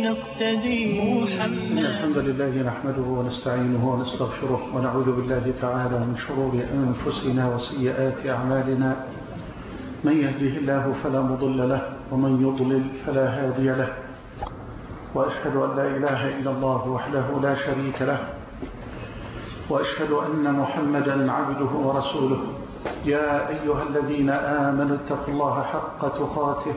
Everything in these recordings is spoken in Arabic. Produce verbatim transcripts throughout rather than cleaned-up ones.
نقتدي محمد. الحمد لله نحمده ونستعينه ونستغفره ونعوذ بالله تعالى من شرور أنفسنا وسيئات أعمالنا. من يهده الله فلا مضل له ومن يضلل فلا هادي له، وأشهد أن لا إله إلا الله وحده لا شريك له، وأشهد أن محمدا عبده ورسوله. يا أيها الذين آمنوا اتقوا الله حق تقاته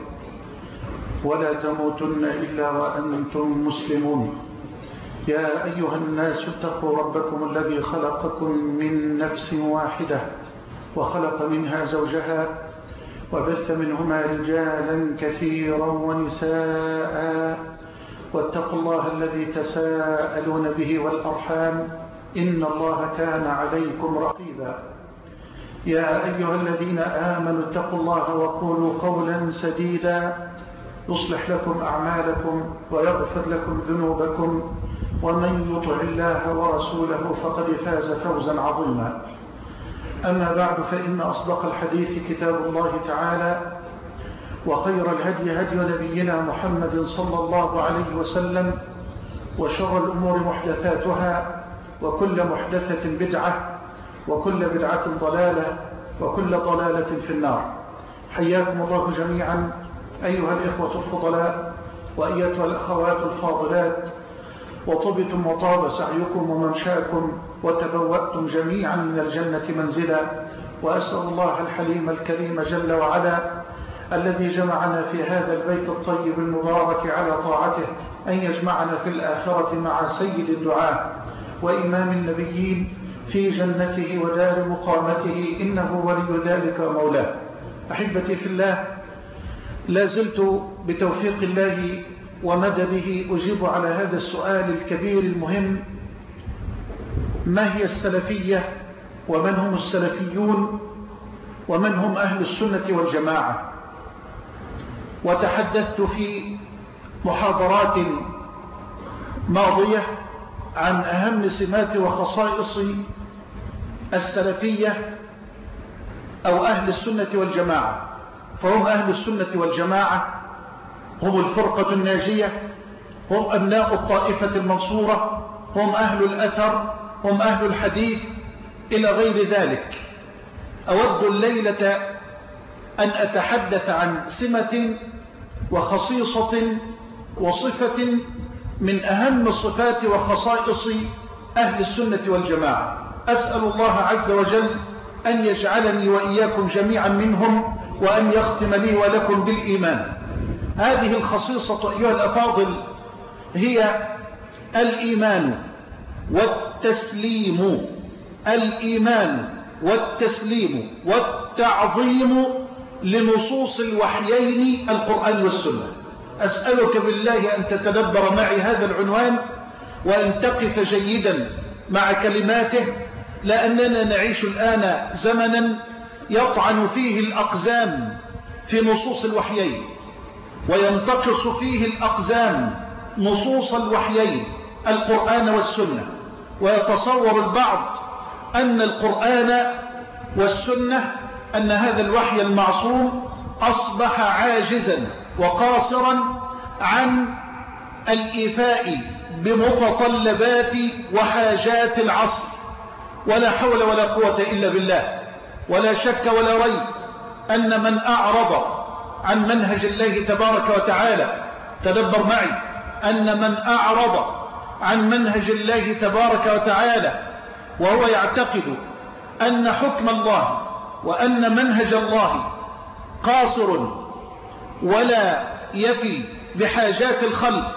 ولا تموتن إلا وأنتم مسلمون. يا أيها الناس اتقوا ربكم الذي خلقكم من نفس واحدة وخلق منها زوجها وبث منهما رجالا كثيرا ونساء، واتقوا الله الذي تساءلون به والأرحام إن الله كان عليكم رقيبا. يا أيها الذين آمنوا اتقوا الله وقولوا قولا سديدا يصلح لكم أعمالكم ويغفر لكم ذنوبكم، ومن يطع الله ورسوله فقد فاز فوزا عظيما. أما بعد، فإن أصدق الحديث كتاب الله تعالى، وخير الهدي هدي نبينا محمد صلى الله عليه وسلم، وشر الأمور محدثاتها، وكل محدثة بدعة، وكل بدعة ضلالة، وكل ضلالة في النار. حياكم الله جميعا أيها الإخوة الفضلاء وأيتها الأخوات الفاضلات، وطبتم وطاب سعيكم وممشاكم وتبوأتم جميعا من الجنة منزلا. وأسأل الله الحليم الكريم جل وعلا الذي جمعنا في هذا البيت الطيب المبارك على طاعته أن يجمعنا في الآخرة مع سيد الدعاء وإمام النبيين في جنته ودار مقامته، إنه ولي ذلك ومولاه. أحبتي في الله، لا زلت بتوفيق الله ومدده أجيب على هذا السؤال الكبير المهم: ما هي السلفية؟ ومن هم السلفيون؟ ومن هم أهل السنة والجماعة؟ وتحدثت في محاضرات ماضية عن أهم سمات وخصائص السلفية أو أهل السنة والجماعة. فهم أهل السنة والجماعة، هم الفرقة الناجية، هم أبناء الطائفة المنصورة، هم أهل الأثر، هم أهل الحديث، إلى غير ذلك. أود الليلة أن أتحدث عن سمة وخصيصة وصفة من أهم الصفات وخصائص أهل السنة والجماعة. أسأل الله عز وجل أن يجعلني وإياكم جميعا منهم، وأن يختم لي ولكم بالإيمان. هذه الخصيصة أيها الأفاضل هي الإيمان والتسليم. الإيمان والتسليم والتعظيم لنصوص الوحيين القرآن والسنة. أسألك بالله أن تتدبر معي هذا العنوان وأن تقف جيدا مع كلماته، لأننا نعيش الآن زمنا يطعن فيه الأقزام في نصوص الوحيين، وينتقص فيه الأقزام نصوص الوحيين القرآن والسنة، ويتصور البعض أن القرآن والسنة، أن هذا الوحي المعصوم أصبح عاجزا وقاصرا عن الإيفاء بمتطلبات وحاجات العصر. ولا حول ولا قوة إلا بالله. ولا شك ولا ريب أن من أعرض عن منهج الله تبارك وتعالى، تدبر معي، أن من أعرض عن منهج الله تبارك وتعالى وهو يعتقد أن حكم الله وأن منهج الله قاصر ولا يفي بحاجات الخلق،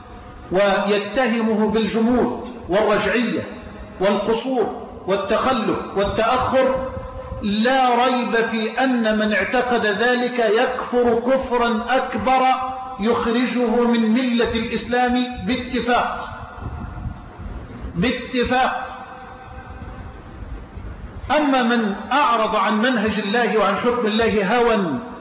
ويتهمه بالجمود والرجعية والقصور والتخلف والتأخر، لا ريب في أن من اعتقد ذلك يكفر كفرا أكبر يخرجه من ملة الإسلام باتفاق باتفاق. أما من أعرض عن منهج الله وعن حكم الله هوى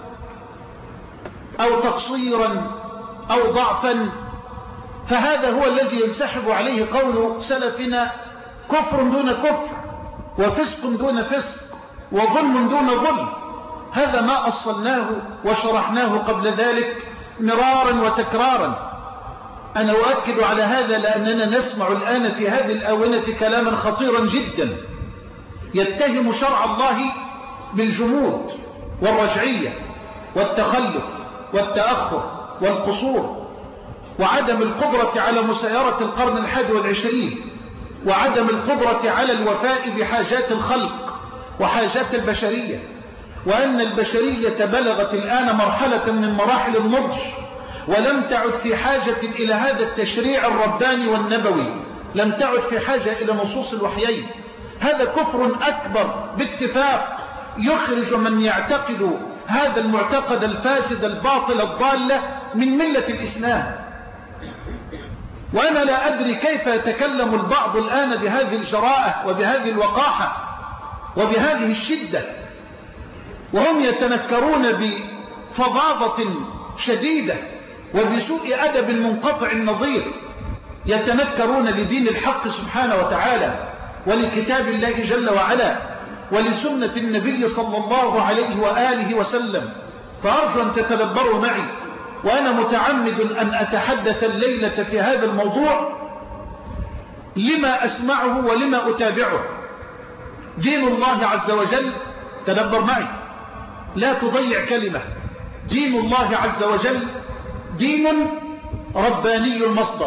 أو تقصيرا أو ضعفا، فهذا هو الذي ينسحب عليه قول سلفنا: كفر دون كفر، وفسق دون فسق، وظلم دون ظلم. هذا ما أصلناه وشرحناه قبل ذلك مرارا وتكرارا. أنا أؤكد على هذا لأننا نسمع الآن في هذه الآونة كلاما خطيرا جدا يتهم شرع الله بالجمود والرجعية والتخلف والتأخر والقصور وعدم القدرة على مسيرة القرن الحادي والعشرين وعدم القدرة على الوفاء بحاجات الخلق وحاجات البشرية، وأن البشرية بلغت الآن مرحلة من مراحل النضج ولم تعد في حاجة إلى هذا التشريع الرباني والنبوي، لم تعد في حاجة إلى نصوص الوحيين. هذا كفر أكبر باتفاق يخرج من يعتقد هذا المعتقد الفاسد الباطل الضالة من ملة الإسلام. وأنا لا أدري كيف يتكلم البعض الآن بهذه الجراءة وبهذه الوقاحة وبهذه الشدة وهم يتنكرون بفظاظة شديدة وبسوء أدب منقطع النظير، يتنكرون لدين الحق سبحانه وتعالى ولكتاب الله جل وعلا ولسنة النبي صلى الله عليه وآله وسلم. فأرجو أن تتدبروا معي، وأنا متعمد أن أتحدث الليلة في هذا الموضوع لما أسمعه ولما أتابعه. دين الله عز وجل، تدبر معي لا تضيع كلمة، دين الله عز وجل دين رباني المصدر،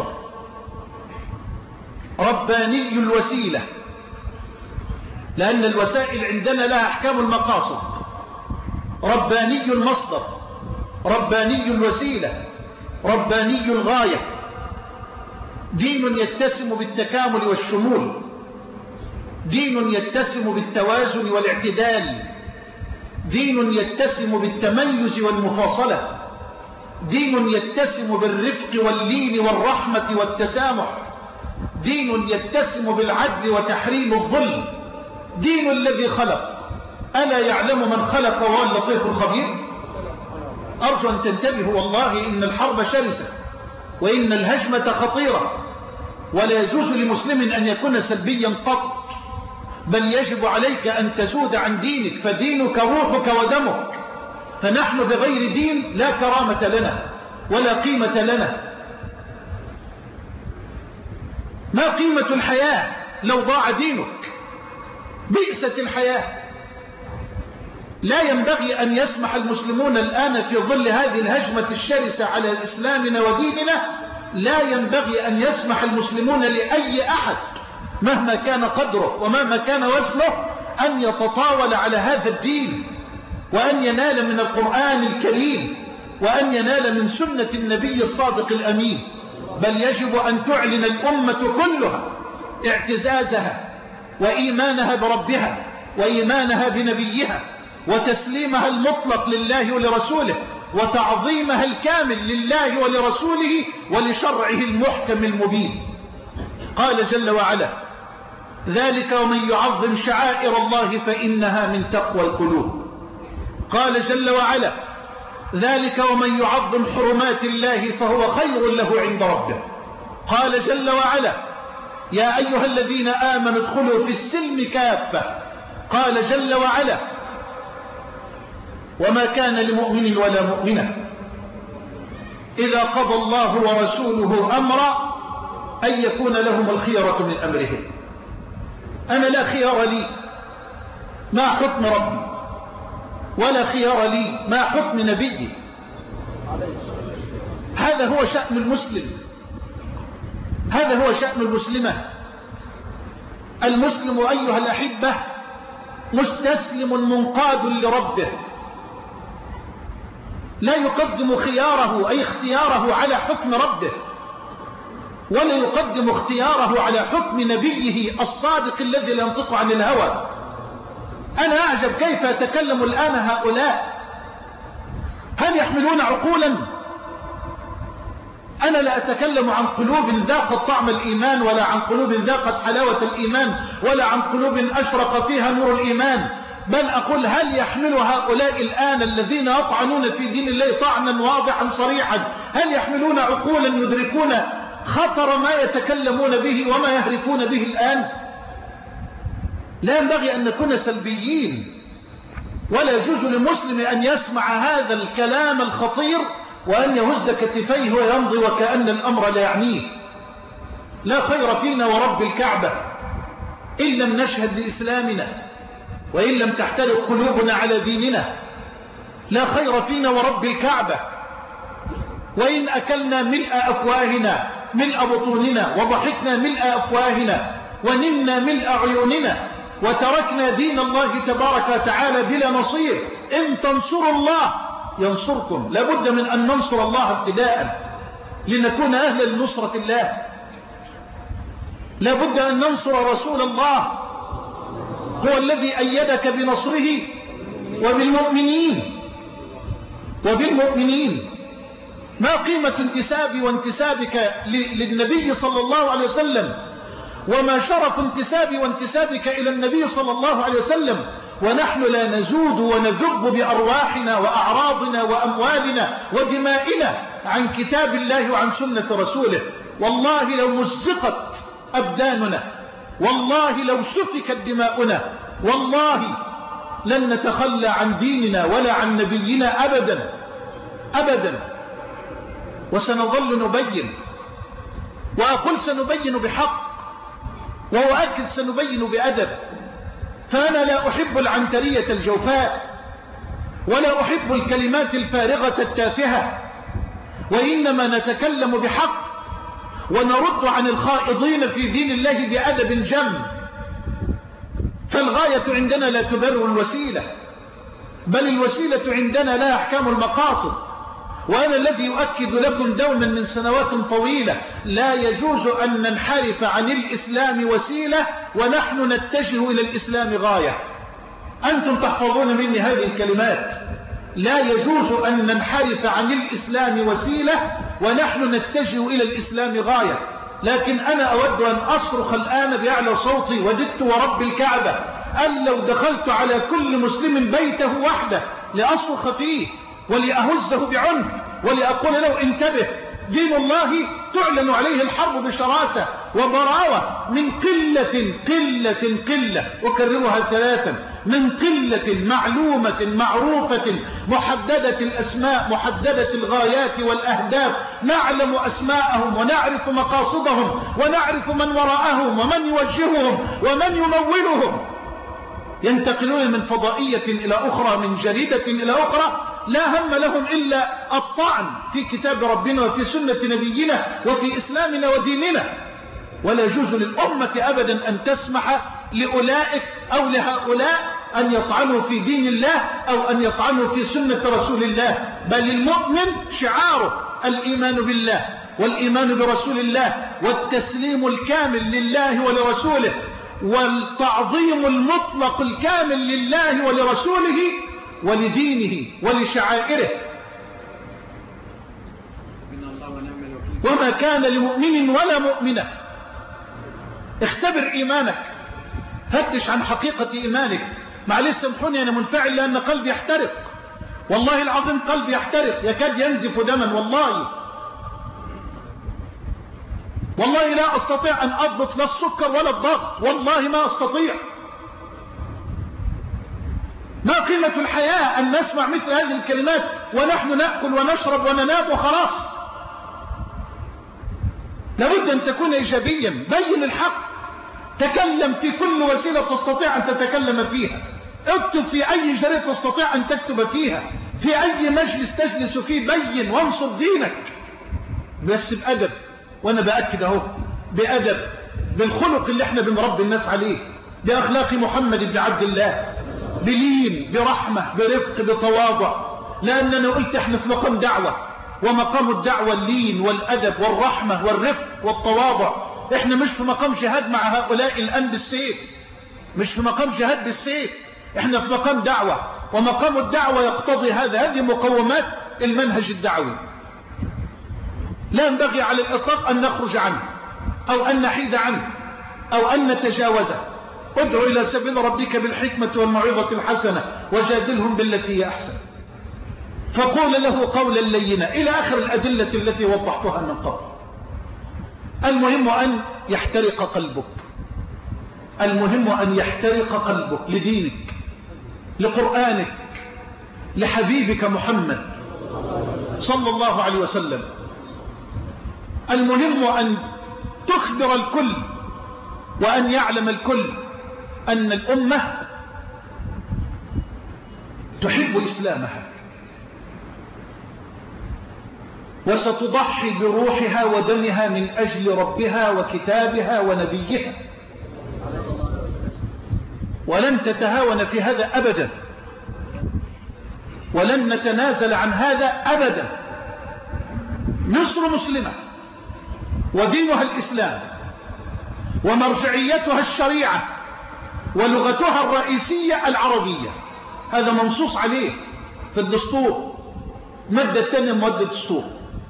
رباني الوسيلة، لأن الوسائل عندنا لها أحكام المقاصد. رباني المصدر، رباني الوسيلة، رباني الغاية، دين يتسم بالتكامل والشمول، دين يتسم بالتوازن والاعتدال، دين يتسم بالتميز والمفاصلة، دين يتسم بالرفق واللين والرحمة والتسامح، دين يتسم بالعدل وتحريم الظلم، دين الذي خلق. ألا يعلم من خلق وهو اللطيف الخبير؟ أرجو أن تنتبهوا، والله إن الحرب شرسة وإن الهجمة خطيرة، ولا يجوز لمسلم أن يكون سلبيا قط، بل يجب عليك أن تزود عن دينك، فدينك روحك ودمك. فنحن بغير دين لا كرامة لنا ولا قيمة لنا. ما قيمة الحياة لو ضاع دينك؟ بئست الحياة. لا ينبغي أن يسمح المسلمون الآن في ظل هذه الهجمة الشرسة على إسلامنا وديننا، لا ينبغي أن يسمح المسلمون لأي أحد مهما كان قدره ومهما كان وزنه أن يتطاول على هذا الدين، وأن ينال من القرآن الكريم، وأن ينال من سنة النبي الصادق الأمين. بل يجب أن تعلن الأمة كلها اعتزازها وإيمانها بربها وإيمانها بنبيها وتسليمها المطلق لله ولرسوله وتعظيمها الكامل لله ولرسوله ولشرعه المحكم المبين. قال جل وعلا: ذلك ومن يعظم شعائر الله فإنها من تقوى القلوب. قال جل وعلا: ذلك ومن يعظم حرمات الله فهو خير له عند ربه. قال جل وعلا: يا أيها الذين آمنوا ادخلوا في السلم كافة. قال جل وعلا: وما كان لمؤمن ولا مؤمنة إذا قضى الله ورسوله أمرا أن يكون لهم الخيرة من أمرهم. أنا لا خيار لي ما حكم ربي، ولا خيار لي ما حكم نبيي. هذا هو شأن المسلم، هذا هو شأن المسلمة. المسلم أيها الأحبة مستسلم منقاد لربه، لا يقدم خياره أي اختياره على حكم ربه، ولا يقدم اختياره على حكم نبيه الصادق الذي لا ينطق عن الهوى. أنا أعجب كيف يتكلم الآن هؤلاء. هل يحملون عقولا؟ أنا لا أتكلم عن قلوب ذاقت طعم الإيمان، ولا عن قلوب ذاقت حلاوة الإيمان، ولا عن قلوب أشرق فيها نور الإيمان، بل أقول هل يحمل هؤلاء الآن الذين يطعنون في دين الله طعنا واضحا صريحا، هل يحملون عقولا يدركون خطر ما يتكلمون به وما يهرفون به الآن؟ لا ينبغي أن نكون سلبيين، ولا يجوز للمسلم أن يسمع هذا الكلام الخطير وأن يهز كتفيه ويمضي وكأن الأمر لا يعنيه. لا خير فينا ورب الكعبة إن لم نشهد لإسلامنا وإن لم تحترق قلوبنا على ديننا. لا خير فينا ورب الكعبة وإن أكلنا ملء أفواهنا ملء بطوننا وضحكنا ملء أفواهنا ونمنا ملء عيوننا وتركنا دين الله تبارك وتعالى بلا نصير. إن تنصروا الله ينصركم. لابد من أن ننصر الله ابتداء لنكون أهلا لنصرة الله. لابد أن ننصر رسول الله، هو الذي أيدك بنصره وبالمؤمنين وبالمؤمنين. ما قيمة انتسابي وانتسابك للنبي صلى الله عليه وسلم، وما شرف انتسابي وانتسابك إلى النبي صلى الله عليه وسلم ونحن لا نزود ونذب بأرواحنا وأعراضنا وأموالنا ودمائنا عن كتاب الله وعن سنة رسوله. والله لو مزقت أبداننا، والله لو سفكت دماؤنا، والله لن نتخلى عن ديننا ولا عن نبينا أبدا أبدا. وسنظل نبين، وأقول سنبين بحق، وأؤكد سنبين بأدب. فأنا لا أحب العنترية الجوفاء ولا أحب الكلمات الفارغة التافهة، وإنما نتكلم بحق ونرد عن الخائضين في دين الله بأدب جم. فالغاية عندنا لا تبرر الوسيلة، بل الوسيلة عندنا لا أحكام المقاصد. وأنا الذي يؤكد لكم دوما من سنوات طويلة لا يجوز أن ننحرف عن الإسلام وسيلة ونحن نتجه إلى الإسلام غاية. أنتم تحفظون مني هذه الكلمات. لا يجوز أن ننحرف عن الإسلام وسيلة ونحن نتجه إلى الإسلام غاية. لكن أنا أود أن أصرخ الآن بأعلى صوتي، وددت ورب الكعبة أن لو دخلت على كل مسلم بيته وحده لأصرخ فيه ولأهزه بعنف ولأقول له انتبه، دين الله تعلن عليه الحرب بشراسة وضراوة من قلة قلة قلة، أكررها ثلاثا، من قلة معلومة معروفة محددة الأسماء محددة الغايات والأهداف، نعلم أسماءهم ونعرف مقاصدهم ونعرف من وراءهم ومن يوجههم ومن يمولهم. ينتقلون من فضائية إلى أخرى، من جريدة إلى أخرى، لا هم لهم إلا الطعن في كتاب ربنا وفي سنة نبينا وفي إسلامنا وديننا. ولا يجوز للأمة أبدا أن تسمح لأولئك أو لهؤلاء أن يطعنوا في دين الله أو أن يطعنوا في سنة رسول الله. بل المؤمن شعاره الإيمان بالله والإيمان برسول الله والتسليم الكامل لله ولرسوله والتعظيم المطلق الكامل لله ولرسوله ولدينه ولشعائره. وما كان لمؤمن ولا مؤمنة. اختبر إيمانك، فتش عن حقيقة إيمانك. معلش سامحوني أنا منفعل لأن قلبي يحترق، والله العظيم قلبي يحترق يكاد ينزف دما. والله والله لا أستطيع أن أضبط لا السكر ولا الضغط، والله ما أستطيع. ما قيمة الحياة أن نسمع مثل هذه الكلمات ونحن نأكل ونشرب وننام وخلاص؟ لابد أن تكون إيجابيا، بين الحق، تكلم في كل وسيلة تستطيع أن تتكلم فيها، اكتب في أي جريدة تستطيع أن تكتب فيها، في أي مجلس تجلس فيه، بين وانصر دينك، بس بأدب. وأنا بأكد أهو بأدب، بالخلق اللي احنا بنربي الناس عليه، بأخلاق محمد بن عبد الله، بلين، برحمة، برفق، بتواضع. لأننا قلت احنا في مقام دعوة، ومقام الدعوة اللين والأدب والرحمة والرفق والتواضع. احنا مش في مقام جهاد مع هؤلاء الآن بالسيف، مش في مقام جهاد بالسيف، احنا في مقام دعوة، ومقام الدعوة يقتضي هذا. هذه مقومات المنهج الدعوي، لا ينبغي على الإطلاق أن نخرج عنه أو أن نحيد عنه أو أن نتجاوزه. ادعو إلى سبيل ربك بالحكمة والموعظة الحسنة وجادلهم بالتي هي أحسن، فقول له قولا لينا، إلى آخر الأدلة التي وضحتها من قبل. المهم أن يحترق قلبك، المهم أن يحترق قلبك لدينك، لقرآنك، لحبيبك محمد صلى الله عليه وسلم. المهم أن تخبر الكل وأن يعلم الكل أن الأمة تحب إسلامها وستضحي بروحها ودمها من أجل ربها وكتابها ونبيها، ولن تتهاون في هذا أبدا، ولن نتنازل عن هذا أبدا. مصر مسلمة ودينها الإسلام ومرجعيتها الشريعة ولغتها الرئيسية العربية، هذا منصوص عليه في الدستور، مادة الثانية مادة الدستور.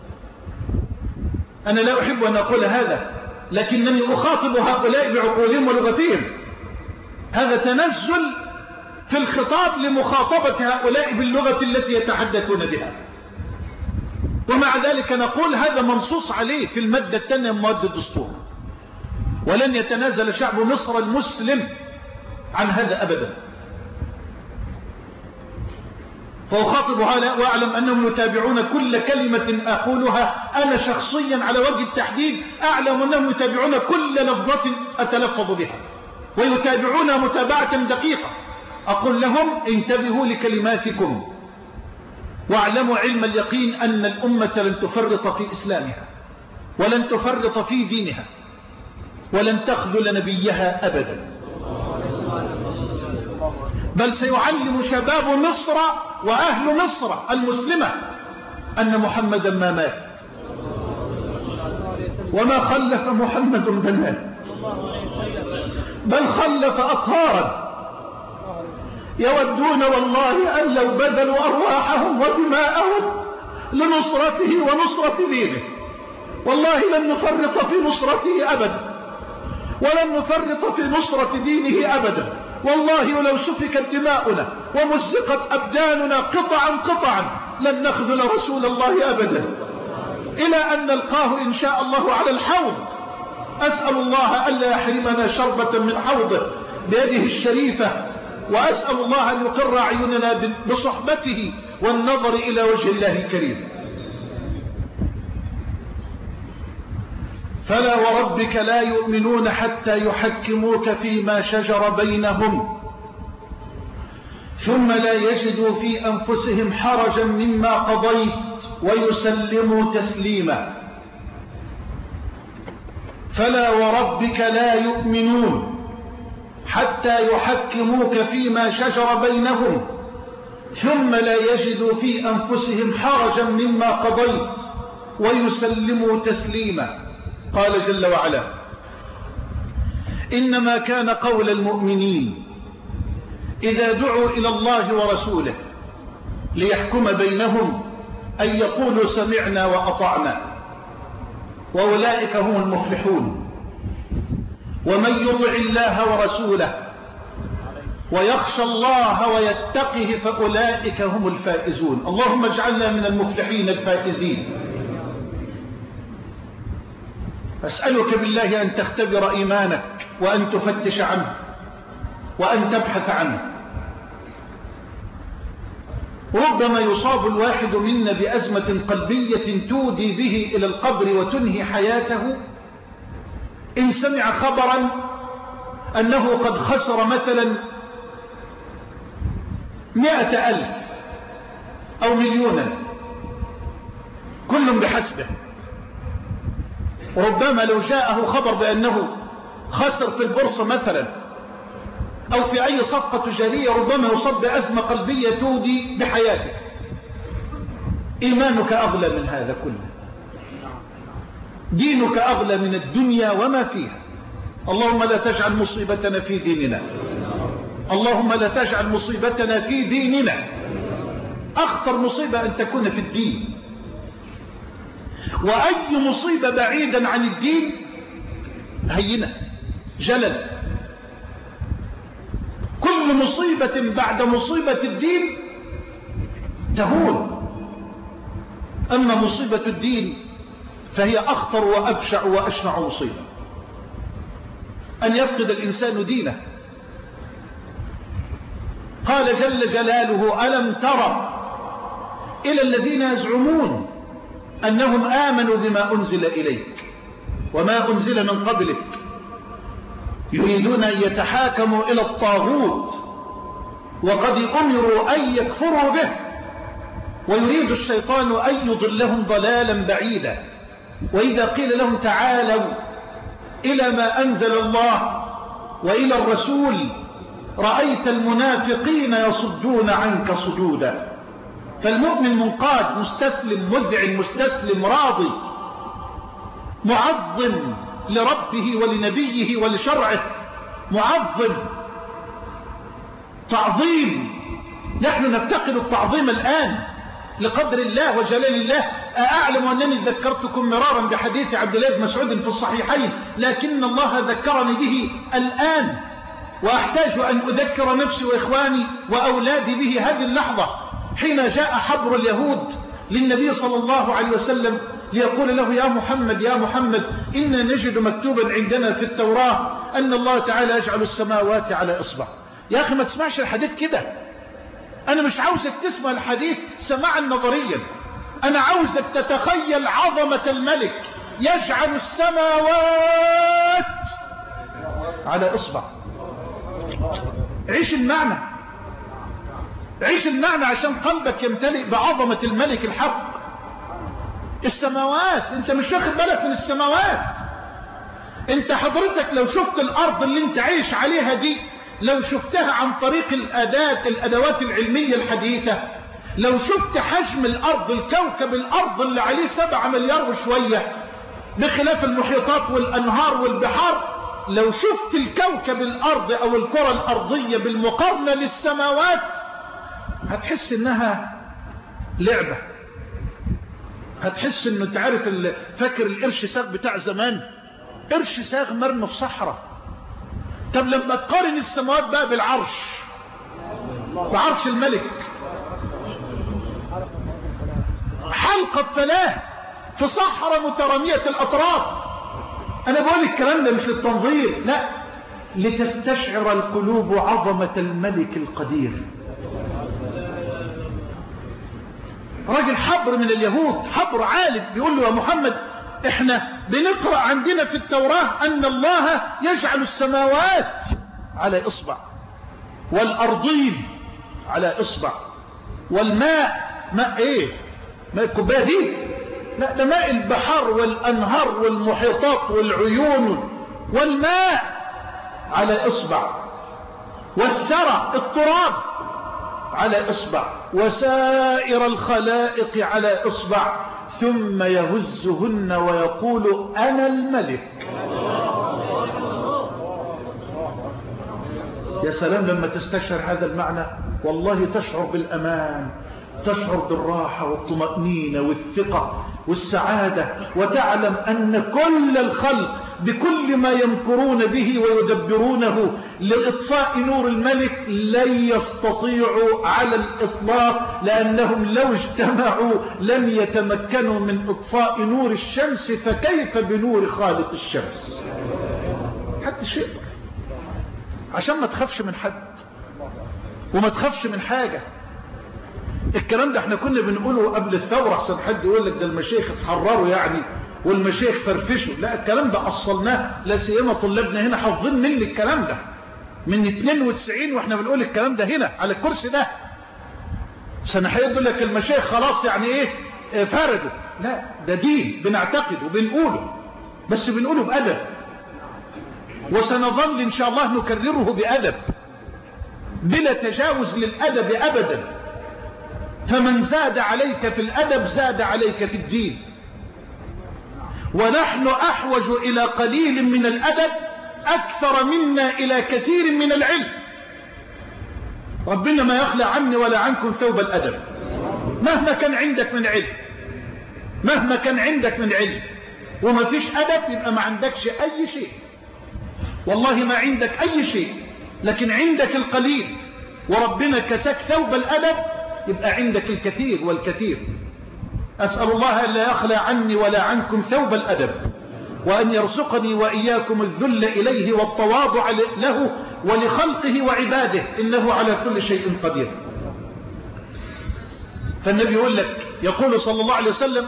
أنا لا أحب أن أقول هذا، لكنني أخاطب هؤلاء بعقولهم ولغتهم. هذا تنزل في الخطاب لمخاطبة هؤلاء باللغة التي يتحدثون بها، ومع ذلك نقول هذا منصوص عليه في المادة الثانية من مواد الدستور، ولن يتنازل شعب مصر المسلم عن هذا أبدا. فأخاطب هؤلاء وأعلم أنهم يتابعون كل كلمة أقولها. أنا شخصيا على وجه التحديد أعلم أنهم يتابعون كل لفظة أتلفظ بها ويتابعونها متابعة دقيقة. أقول لهم انتبهوا لكلماتكم واعلموا علم اليقين أن الأمة لن تفرط في إسلامها ولن تفرط في دينها ولن تخذل نبيها أبدا، بل سيعلم شباب مصر وأهل مصر المسلمة أن محمدا ما مات وما خلف محمد بنات، بل خلف أطهارا يودون والله أن لو بذلوا أرواحهم ودماءهم لنصرته ونصرة دينه والله لن نفرط في نصرته أبدا، ولن نفرط في نصرة دينه أبدا. والله ولو سفكت دماؤنا ومزقت أبداننا قطعا قطعا لن نخذل رسول الله أبدا، إلى أن نلقاه إن شاء الله على الحوض. أسأل الله ألا يحرمنا شربة من حوضه بيده الشريفة، وأسأل الله أن يقر عيوننا بصحبته والنظر إلى وجه الله الكريم. فلا وربك لا يؤمنون حتى يحكموك فيما شجر بينهم ثم لا يجدوا في أنفسهم حرجا مما قضيت ويسلموا تسليما. فلا وربك لا يؤمنون حتى يحكموك فيما شجر بينهم ثم لا يجدوا في أنفسهم حرجا مما قضيت ويسلموا تسليما. قال جل وعلا: إنما كان قول المؤمنين إذا دعوا إلى الله ورسوله ليحكم بينهم أن يقولوا سمعنا وأطعنا وأولئك هم المفلحون. ومن يطع الله ورسوله ويخشى الله ويتقه فأولئك هم الفائزون. اللهم اجعلنا من المفلحين الفائزين. أسألك بالله أن تختبر إيمانك وأن تفتش عنه وأن تبحث عنه. ربما يصاب الواحد منا بأزمة قلبية تودي به إلى القبر وتنهي حياته إن سمع خبرا أنه قد خسر مثلا مئة ألف أو مليونا، كل بحسبه. ربما لو جاءه خبر بأنه خسر في البورصة مثلا أو في أي صفقة تجارية ربما يصاب بأزمة قلبية تودي بحياته. إيمانك أغلى من هذا كله، دينك أغلى من الدنيا وما فيها. اللهم لا تجعل مصيبتنا في ديننا، اللهم لا تجعل مصيبتنا في ديننا. أخطر مصيبة أن تكون في الدين، وأي مصيبة بعيدا عن الدين هينة جلل. كل مصيبة بعد مصيبة الدين تهون، أما مصيبة الدين فهي أخطر وأبشع وأشنع مصيبة. أن يفقد الإنسان دينه. قال جل جلاله: ألم ترى إلى الذين يزعمون أنهم آمنوا بما أنزل إليك وما أنزل من قبلك يريدون أن يتحاكموا إلى الطاغوت وقد أمروا أن يكفروا به، ويريد الشيطان أن يضلهم ضلالا بعيدا. وإذا قيل لهم تعالوا إلى ما أنزل الله وإلى الرسول رأيت المنافقين يصدون عنك صدودا. فالمؤمن منقاد مستسلم مذعن مستسلم راضي معظم لربه ولنبيه ولشرعه، معظم تعظيم. نحن نفتقد التعظيم الآن لقدر الله وجلال الله. أعلم أنني ذكرتكم مرارا بحديث عبد الله بن مسعود في الصحيحين، لكن الله ذكرني به الآن وأحتاج أن أذكر نفسي وإخواني وأولادي به هذه اللحظة، حين جاء حبر اليهود للنبي صلى الله عليه وسلم ليقول له يا محمد يا محمد إنا نجد مكتوبا عندنا في التوراة أن الله تعالى يجعل السماوات على إصبع. يا أخي ما تسمعش الحديث كده، أنا مش عاوزك تسمع الحديث سماعا نظريا، أنا عاوزك تتخيل عظمة الملك يجعل السماوات على إصبع. عيش المعنى، عيش المعنى عشان قلبك يمتلئ بعظمة الملك الحق. السماوات، انت مش واخد بالك من السماوات. انت حضرتك لو شفت الارض اللي انت عايش عليها دي، لو شفتها عن طريق الاداة الادوات العلمية الحديثة، لو شفت حجم الارض الكوكب الارض اللي عليه سبعة مليار وشوية بخلاف المحيطات والانهار والبحار، لو شفت الكوكب الارض او الكرة الارضية بالمقارنة للسماوات هتحس انها لعبة. هتحس انه انت عارف فاكر القرش ساغ بتاع زمان، قرش ساغ مرمي في صحراء. طب لما تقارن السماوات بقى بالعرش، بعرش الملك، حلقة فلاه في صحراء مترامية الأطراف. أنا بقول الكلام ده مش للتنظير، لا، لتستشعر القلوب عظمة الملك القدير. راجل حبر من اليهود، حبر عالم، بيقول له يا محمد احنا بنقرأ عندنا في التوراة أن الله يجعل السماوات على إصبع والأرضين على إصبع والماء، ماء ايه؟ ماء الكوباية دي؟ لا، ده ماء البحر والأنهار والمحيطات والعيون والماء على إصبع، والثرى التراب على إصبع، وسائر الخلائق على إصبع، ثم يهزهن ويقول أنا الملك. يا سلام لما تستشعر هذا المعنى، والله تشعر بالأمان، تشعر بالراحة والطمأنينة والثقة والسعادة، وتعلم أن كل الخلق بكل ما يمكرون به ويدبرونه لإطفاء نور الملك لن يستطيعوا على الإطلاق، لأنهم لو اجتمعوا لن يتمكنوا من إطفاء نور الشمس، فكيف بنور خالق الشمس؟ حد شيء. عشان ما تخافش من حد وما تخافش من حاجة. الكلام ده احنا كنا بنقوله قبل الثورة، عشان حد يقول لك ده المشايخ اتحرروا يعني والمشايخ فرفشوا. لا، الكلام ده أصلناه، لا سيما طلابنا هنا حافظين مني الكلام ده من اثنين وتسعين واحنا بنقول الكلام ده هنا على الكرسي ده. سنحيد يقول لك المشايخ خلاص يعني ايه فاردوا. لا، ده دين بنعتقد وبنقوله، بس بنقوله بأدب، وسنظل ان شاء الله نكرره بأدب بلا تجاوز للأدب أبدا. فمن زاد عليك في الأدب زاد عليك في الدين، ونحن أحوج إلى قليل من الأدب أكثر منا إلى كثير من العلم. ربنا ما يخلى عني ولا عنكم ثوب الأدب. مهما كان عندك من علم، مهما كان عندك من علم وما فيش أدب، يبقى ما عندكش أي شيء. والله ما عندك أي شيء، لكن عندك القليل وربنا كساك ثوب الأدب، يبقى عندك الكثير والكثير. أسأل الله أن لا يخلى عني ولا عنكم ثوب الأدب، وأن يرزقني وإياكم الذل إليه والتواضع له ولخلقه وعباده، إنه على كل شيء قدير. فالنبي يقول لك يقول صلى الله عليه وسلم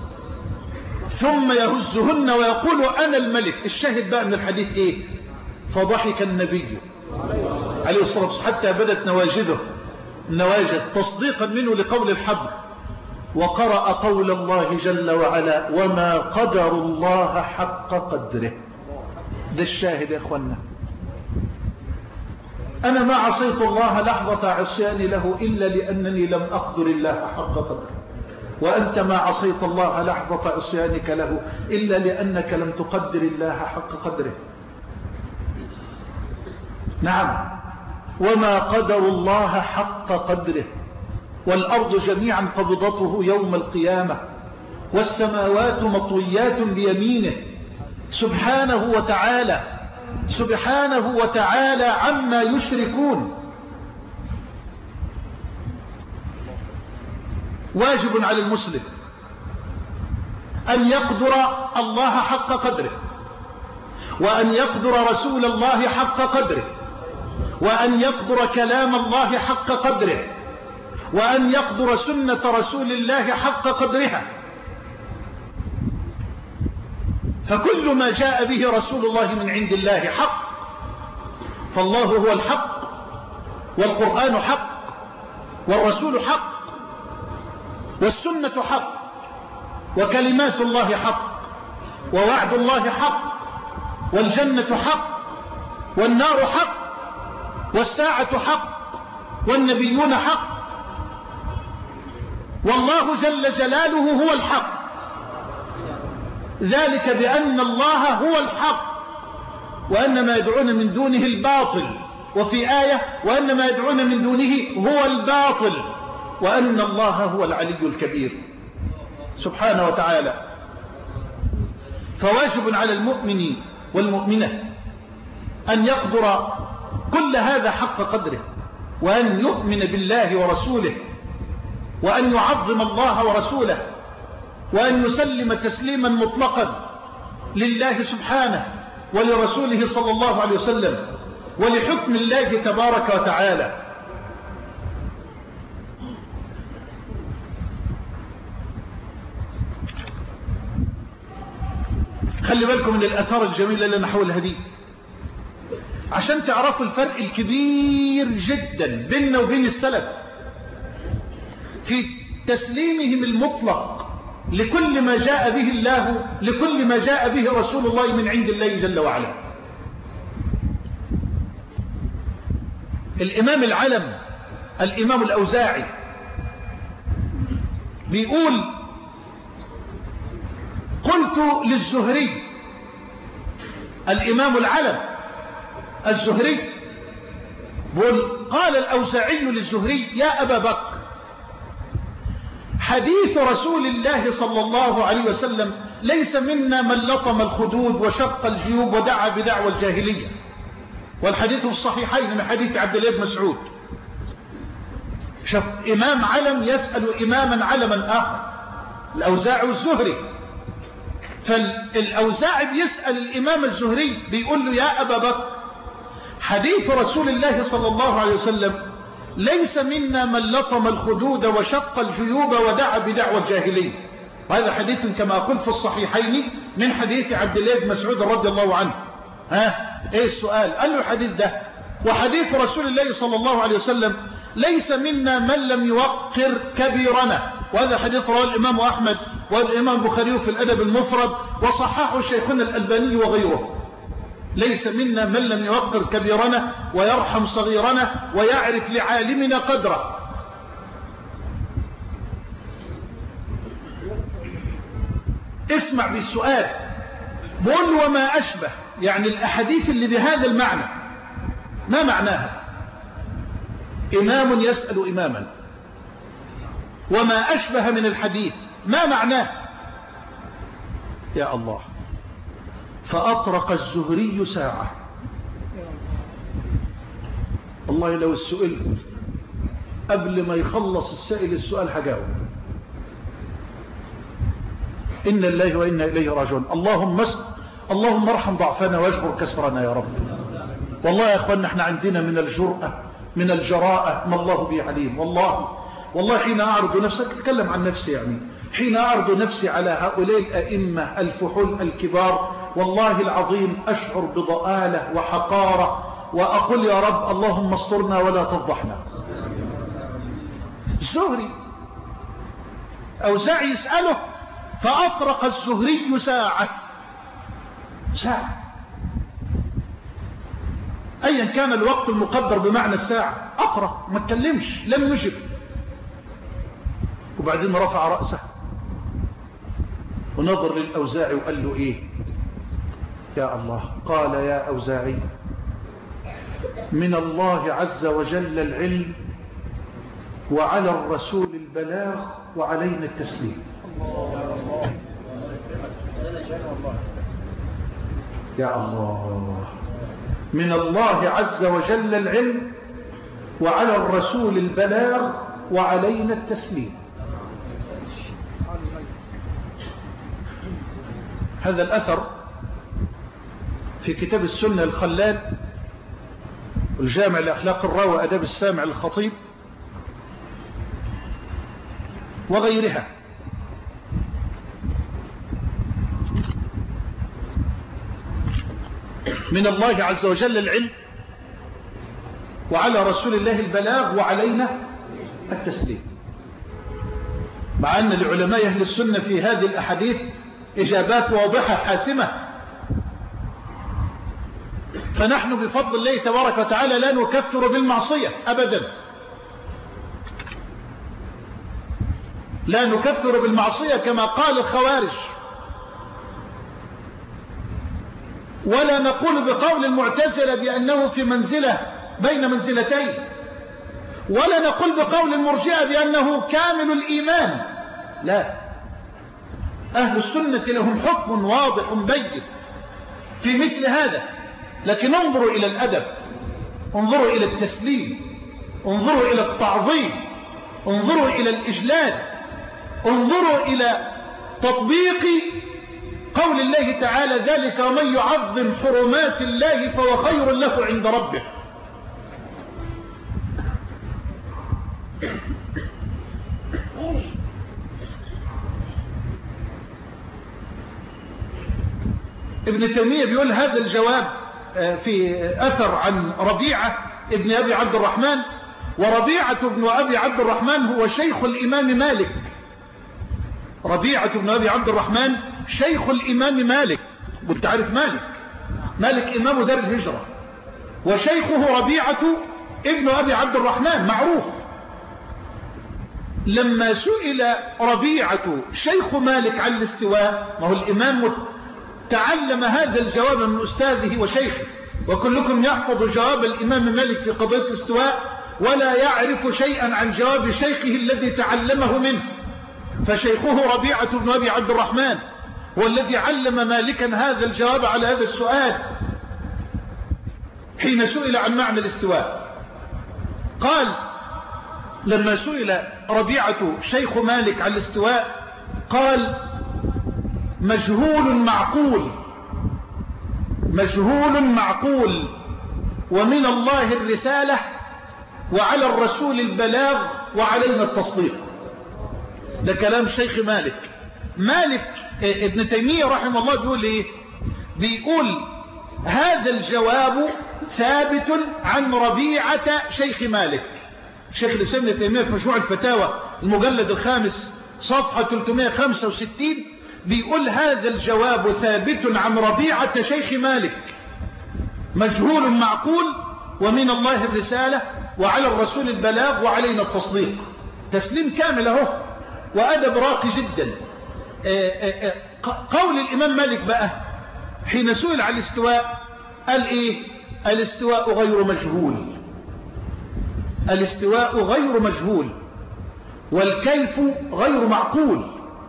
ثم يهزهن ويقول أنا الملك. الشاهد بقى من الحديث إيه؟ فضحك النبي عليه الصلاة والسلام حتى بدت نواجذه النواجذ تصديقا منه لقول الحبر، وقرأ قول الله جل وعلا وما قدر الله حق قدره. ده الشاهد يا اخوانا. أنا ما عصيت الله لحظة عصياني له إلا لأنني لم أقدر الله حق قدره، وأنت ما عصيت الله لحظة عصيانك له إلا لأنك لم تقدر الله حق قدره. نعم، وما قدر الله حق قدره، والأرض جميعا قبضته يوم القيامة، والسماوات مطويات بيمينه سبحانه وتعالى سبحانه وتعالى عما يشركون. واجب على المسلم أن يقدر الله حق قدره، وأن يقدر رسول الله حق قدره، وأن يقدر كلام الله حق قدره، وأن يقدر سنة رسول الله حق قدرها. فكل ما جاء به رسول الله من عند الله حق، فالله هو الحق، والقرآن حق، والرسول حق، والسنة حق، وكلمات الله حق، ووعد الله حق، والجنة حق، والنار حق، والساعة حق، والنبيون حق، والله جل جلاله هو الحق. ذلك بأن الله هو الحق، وأن ما يدعون من دونه الباطل، وفي آية وأن ما يدعون من دونه هو الباطل، وأن الله هو العلي الكبير سبحانه وتعالى. فواجب على المؤمن والمؤمنة أن يقدر كل هذا حق قدره، وأن يؤمن بالله ورسوله، وأن يعظم الله ورسوله، وأن يسلم تسليما مطلقا لله سبحانه ولرسوله صلى الله عليه وسلم ولحكم الله تبارك وتعالى. خلي بالكم من الأثار الجميلة اللي نحولها دي عشان تعرفوا الفرق الكبير جدا بيننا وبين السلف في تسليمهم المطلق لكل ما جاء به الله، لكل ما جاء به رسول الله من عند الله جل وعلا. الإمام العلم الإمام الأوزاعي بيقول قلت للزهري، الإمام العلم الزهري بيقول قال الأوزاعي للزهري يا أبا بكر حديث رسول الله صلى الله عليه وسلم ليس منا من لطم الخدود وشق الجيوب ودعا بدعوى الجاهلية، والحديث الصحيحين من حديث عبد الله بن مسعود. شوف إمام علم يسأل إماما علما آخر، الأوزاعي والزهري. فالأوزاعي بيسأل الإمام الزهري بيقول له يا أبا بكر حديث رسول الله صلى الله عليه وسلم ليس منا من لطم الخدود وشق الجيوب ودعا بدعوى الجاهلية. وهذا حديث كما قلت في الصحيحين من حديث عبد الله بن مسعود رضي الله عنه. ها ايه السؤال؟ قال له الحديث ده وحديث رسول الله صلى الله عليه وسلم ليس منا من لم يوقر كبيرنا، وهذا حديث رواه الإمام أحمد والإمام البخاري في الأدب المفرد وصححه شيخنا الألباني وغيره. ليس منا من لم يوقر كبيرنا ويرحم صغيرنا ويعرف لعالمنا قدره. اسمع بالسؤال، بقول وما أشبه، يعني الأحاديث اللي بهذا المعنى ما معناها؟ إمام يسأل إماما، وما أشبه من الحديث ما معناه؟ يا الله. فأطرق الزهري ساعة. والله لو سئلت قبل ما يخلص السائل السؤال هجاوب. إن الله وإنا إليه راجعون. اللهم اللهم ارحم ضعفنا واجبر كسرنا يا رب. والله يا أخوانا احنا عندنا من الجرأة من الجراءة ما الله به عليم. والله والله حين أعرض نفسك تتكلم عن نفسي يعني حين أعرض نفسي على هؤلاء الأئمة الفحول الكبار والله العظيم أشعر بضآلة وحقارة وأقول يا رب اللهم استرنا ولا تفضحنا. الزهري أوزاعي يسأله فأطرق الزهري ساعة ساعة أيا كان الوقت المقدر بمعنى الساعة أطرق ما تكلمش لم يجب. وبعدين رفع رأسه ونظر للأوزاعي وقال له إيه يا الله؟ قال يا أوزاعي من الله عز وجل العلم وعلى الرسول البلاغ وعلينا التسليم. يا الله من الله عز وجل العلم وعلى الرسول البلاغ وعلينا التسليم. هذا الأثر في كتاب السنة الخلال والجامع لأخلاق الراوي وأداب السامع الخطيب وغيرها. من الله عز وجل العلم وعلى رسول الله البلاغ وعلينا التسليم. مع أن لعلماء أهل السنة في هذه الأحاديث إجابات واضحة حاسمة، فنحن بفضل الله تبارك وتعالى لا نكفر بالمعصية أبدا، لا نكفر بالمعصية كما قال الخوارج، ولا نقول بقول المعتزلة بأنه في منزلة بين منزلتين، ولا نقول بقول المرجئة بأنه كامل الإيمان. لا، أهل السنة لهم حكم واضح بين في مثل هذا. لكن انظروا إلى الأدب، انظروا إلى التسليم، انظروا إلى التعظيم، انظروا إلى الإجلال، انظروا إلى تطبيق قول الله تعالى ذلك ومن يعظم حرمات الله فهو خير له عند ربه. ابن تيمية بيقول هذا الجواب في أثر عن ربيعة ابن أبي عبد الرحمن، وربيعة ابن أبي عبد الرحمن هو شيخ الإمام مالك. ربيعة ابن أبي عبد الرحمن شيخ الإمام مالك، قلت عارف مالك، مالك إمام دار الهجرة، وشيخه ربيعة ابن أبي عبد الرحمن معروف. لما سئل ربيعة شيخ مالك عن الاستواء، ما هو الإمام تعلم هذا الجواب من أستاذه وشيخه، وكلكم يحفظ جواب الإمام مالك في قضية الاستواء ولا يعرف شيئا عن جواب شيخه الذي تعلمه منه. فشيخه ربيعة بن أبي عبد الرحمن هو الذي علم مالكا هذا الجواب على هذا السؤال حين سئل عن معنى الاستواء. قال لما سئل ربيعة شيخ مالك عن الاستواء قال مجهول معقول، مجهول معقول، ومن الله الرسالة وعلى الرسول البلاغ وعلينا التصديق. ده كلام شيخ مالك. مالك ابن تيمية رحمه الله بيقول ايه؟ بيقول هذا الجواب ثابت عن ربيعة شيخ مالك. شيخ الإسلام ابن تيمية في مجموع الفتاوى المجلد الخامس صفحة ثلاثمائة وخمسة وستين بيقول هذا الجواب ثابت عن ربيعة شيخ مالك، مجهول معقول، ومن الله الرسالة وعلى الرسول البلاغ وعلينا التصديق. تسليم كامل اهو، وأدب راقي جدا. قول الإمام مالك بقى حين سئل عن الاستواء قال ايه؟ الاستواء غير مجهول، الاستواء غير مجهول، والكيف غير معقول.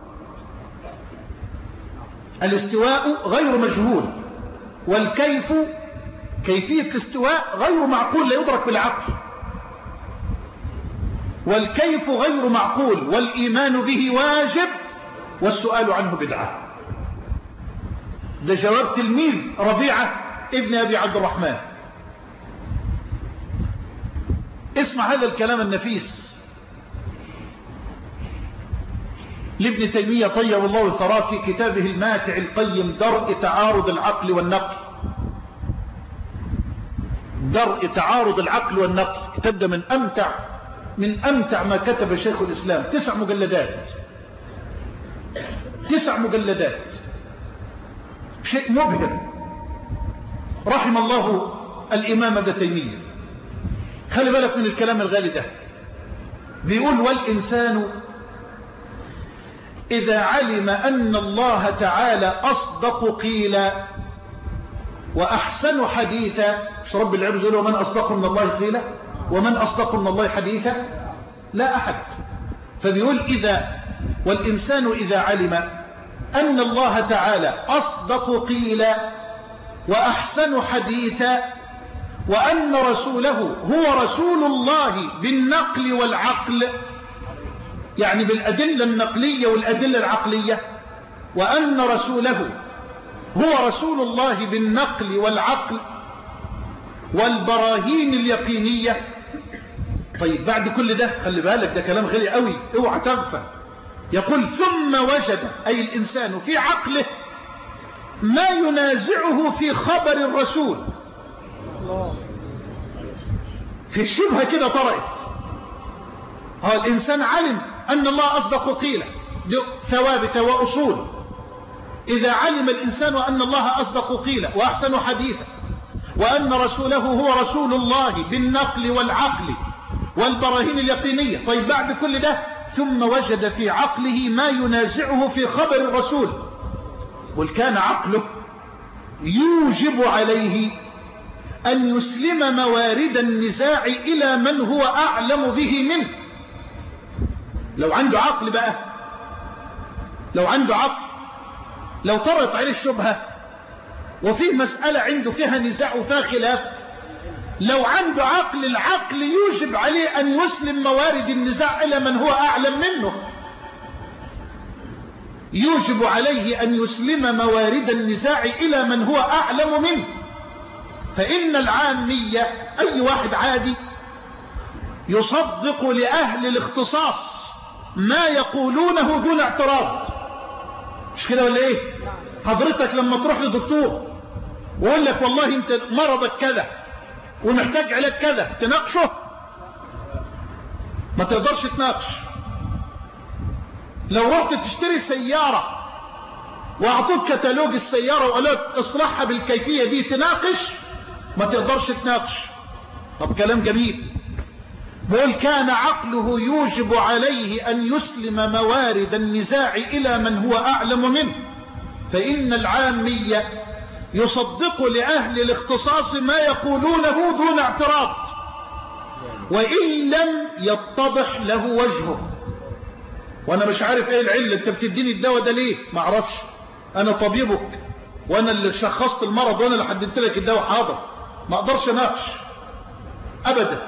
الاستواء غير مجهول، والكيف كيفية الاستواء غير معقول لا يدرك بالعقل، والكيف غير معقول، والإيمان به واجب، والسؤال عنه بدعة. ده جواب تلميذ ربيعة ابن أبي عبد الرحمن. اسمع هذا الكلام النفيس. لابن تيمية طيب الله ثراه في كتابه الماتع القيم درء تعارض العقل والنقل. درء تعارض العقل والنقل، كتاب ده من أمتع من أمتع ما كتب شيخ الإسلام، تسع مجلدات تسع مجلدات شيء مبهر. رحم الله الإمام ابن تيمية. خلي بالك من الكلام الغالي ده. بيقول والإنسان إذا علم أن الله تعالى أصدق قيلا وأحسن حديثا، مش رب العبد يقول ومن أصدق من الله قيلا ومن أصدق من الله حديثا؟ لا أحد. فبيقول إذا والإنسان إذا علم أن الله تعالى أصدق قيلا وأحسن حديثا وأن رسوله هو رسول الله بالنقل والعقل، يعني بالأدلة النقلية والأدلة العقلية، وأن رسوله هو رسول الله بالنقل والعقل والبراهين اليقينية. طيب بعد كل ده خلي بالك ده كلام غالي قوي، اوعى تغفل. يقول ثم وجد أي الإنسان في عقله ما ينازعه في خبر الرسول. في الشبهة كده طرأت. هو الإنسان علم أن الله أصدق قيلة، ثوابت وأصول. إذا علم الإنسان أن الله أصدق قيلة وأحسن حديثا وأن رسوله هو رسول الله بالنقل والعقل والبراهين اليقينية. طيب بعد كل ده ثم وجد في عقله ما ينازعه في خبر الرسول، وكان عقله يوجب عليه أن يسلم موارد النزاع إلى من هو أعلم به منه. لو عنده عقل بقى، لو عنده عقل، لو طرت عليه الشبهة وفيه مسألة عنده فيها نزاع وفيها خلاف، لو عنده عقل، العقل يوجب عليه أن يسلم موارد النزاع إلى من هو أعلم منه. يوجب عليه أن يسلم موارد النزاع إلى من هو أعلم منه. فإن العامية أي واحد عادي يصدق لأهل الاختصاص ما يقولونه دون اعتراض. مش كده ولا ايه؟ حضرتك لما تروح لدكتور ويقول لك والله انت مرضك كذا ومحتاج علاج كذا، تناقشه؟ ما تقدرش تناقش. لو رحت تشتري سيارة واعطوك كتالوج السيارة وقالوا لك اصلحها بالكيفية دي، تناقش؟ ما تقدرش تناقش. طب كلام جميل. بقول كان عقله يوجب عليه أن يسلم موارد النزاع إلى من هو أعلم منه. فإن العامية يصدق لأهل الاختصاص ما يقولونه دون اعتراض وإن لم يتضح له وجهه. وأنا مش عارف إيه العلة، أنت بتديني الدواء ده ليه؟ ما أعرفش، أنا طبيبك وأنا اللي شخصت المرض وأنا اللي حددت لك الدواء، حاضر. ما أقدرش أناقش أبدا.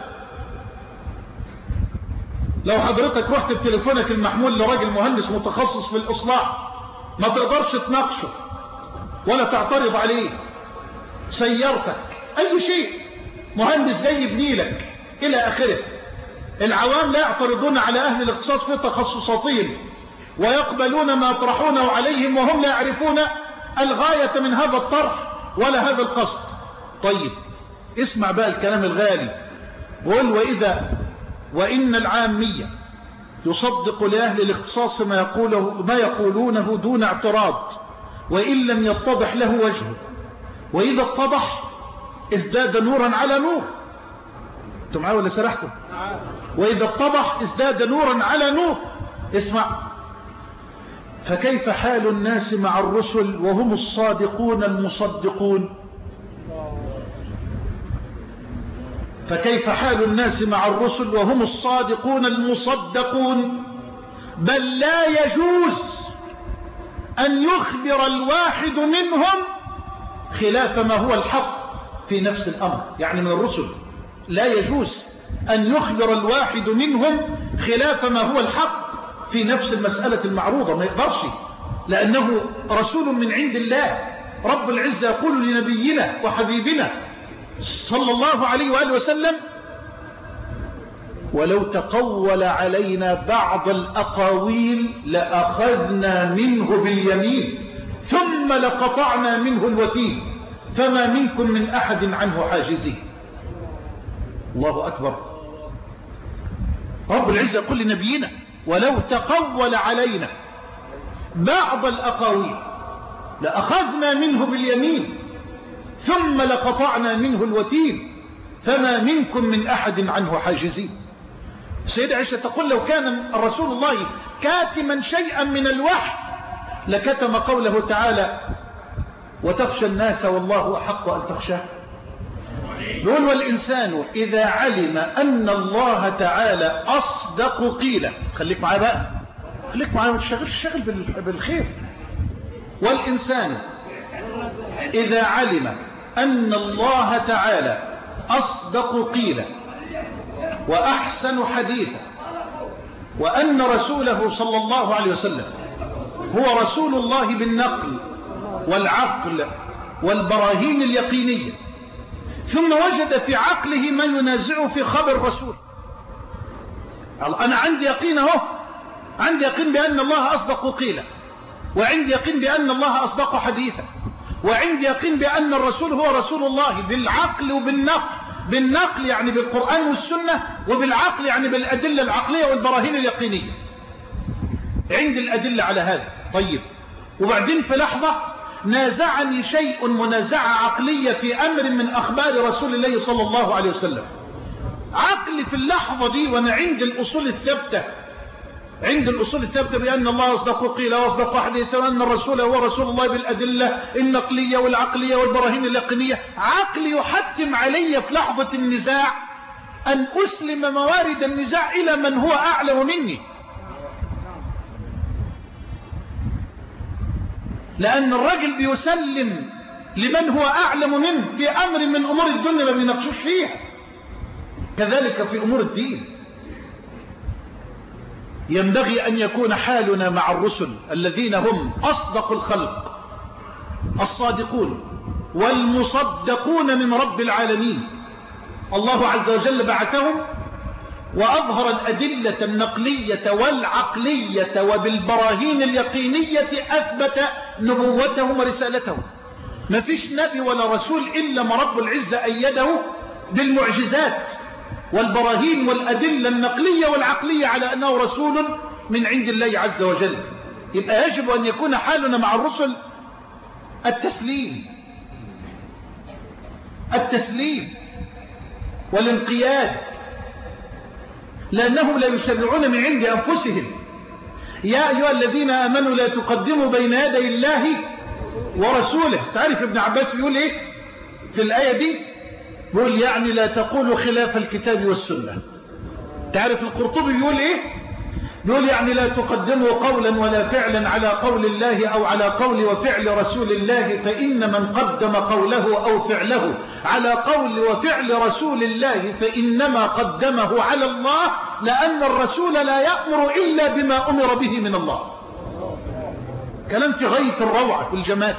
لو حضرتك رحت بتليفونك المحمول لراجل مهندس متخصص في الإصلاح ما تقدرش تناقشه ولا تعترض عليه. سيارتك أي شيء مهندس جاي يبني لك إلى آخره، العوام لا يعترضون على أهل الاختصاص في تخصصاتهم ويقبلون ما يطرحونه عليهم وهم لا يعرفون الغاية من هذا الطرح ولا هذا القصد. طيب اسمع بقى الكلام الغالي. قل وإذا وإن العامية يصدق لأهل الاختصاص ما, يقوله ما يقولونه دون اعتراض وإن لم يتضح له وجهه، وإذا اتضح ازداد نورا على نور. انتم معايا ولا سرحتم؟ وإذا اتضح ازداد نورا على نور. اسمع. فكيف حال الناس مع الرسل وهم الصادقون المصدقون؟ فكيف حال الناس مع الرسل وهم الصادقون المصدقون؟ بل لا يجوز أن يخبر الواحد منهم خلاف ما هو الحق في نفس الأمر. يعني من الرسل لا يجوز أن يخبر الواحد منهم خلاف ما هو الحق في نفس المسألة المعروضة، ما يقدرش، لأنه رسول من عند الله. رب العزة يقول لنبينا وحبيبنا صلى الله عليه وآله وسلم ولو تقول علينا بعض الأقاويل لأخذنا منه باليمين ثم لقطعنا منه الوتين فما منكم من أحد عنه حاجزين. الله أكبر. رب العزة يقول لنبينا ولو تقول علينا بعض الأقاويل لأخذنا منه باليمين ثم لقطعنا منه الوتين فما منكم من أحد عنه حاجزين. السيدة عائشة تقول لو كان رسول الله كاتما شيئا من الوحي لكتم قوله تعالى وتخشى الناس والله أحق أن تخشاه. يقول والإنسان إذا علم أن الله تعالى أصدق قيل. خليك معايا بقى، خليك معايا وتشغل الشغل بالخير. والإنسان إذا علم أن الله تعالى أصدق قيل وأحسن حديثا وأن رسوله صلى الله عليه وسلم هو رسول الله بالنقل والعقل والبراهين اليقينية ثم وجد في عقله ما ينازعه في خبر الرسول. أنا عندي يقين اهو، عندي يقين بأن الله أصدق قيلا وعندي يقين بأن الله أصدق حديثا وعندي يقين بأن الرسول هو رسول الله بالعقل وبالنقل. بالنقل يعني بالقرآن والسنة وبالعقل يعني بالأدلة العقلية والبراهين اليقينية. عندي الأدلة على هذا. طيب وبعدين في لحظة نازعني شيء منازعة عقلية في أمر من أخبار رسول الله صلى الله عليه وسلم. عقلي في اللحظة دي وأنا عند الأصول الثابتة، عند الأصول الثابتة بأن الله أصدق قيل وأصدق حديثا وأن الرسول هو رسول الله بالأدلة النقلية والعقلية والبراهين اليقينية. عقلي يحتم علي في لحظة النزاع أن أسلم موارد النزاع إلى من هو أعلم مني، لأن الرجل بيسلم لمن هو أعلم منه في أمر من أمور الدنيا ما بيناقشوش فيها. كذلك في أمور الدين ينبغي أن يكون حالنا مع الرسل الذين هم أصدق الخلق الصادقون والمصدقون من رب العالمين. الله عز وجل بعثهم وأظهر الأدلة النقلية والعقلية وبالبراهين اليقينية أثبت نبوتهم ورسالتهم. ما فيش نبي ولا رسول إلا ما رب العزة أيده بالمعجزات والبراهين والأدلة النقلية والعقلية على أنه رسول من عند الله عز وجل. يبقى يجب أن يكون حالنا مع الرسل التسليم التسليم والانقياد، لأنهم لا يشرعون من عند أنفسهم. يا أيها الذين آمنوا لا تقدموا بين يدي الله ورسوله. تعرف ابن عباس بيقول إيه في الآية دي؟ بيقول يعني لا تقولوا خلاف الكتاب والسنة. تعرف القرطبي بيقول إيه؟ بيقول يعني لا تقدموا قولا ولا فعلا على قول الله أو على قول وفعل رسول الله، فإن من قدم قوله أو فعله على قول وفعل رسول الله فإنما قدمه على الله، لأن الرسول لا يأمر إلا بما أمر به من الله. كلام في غاية الروعة والجمال.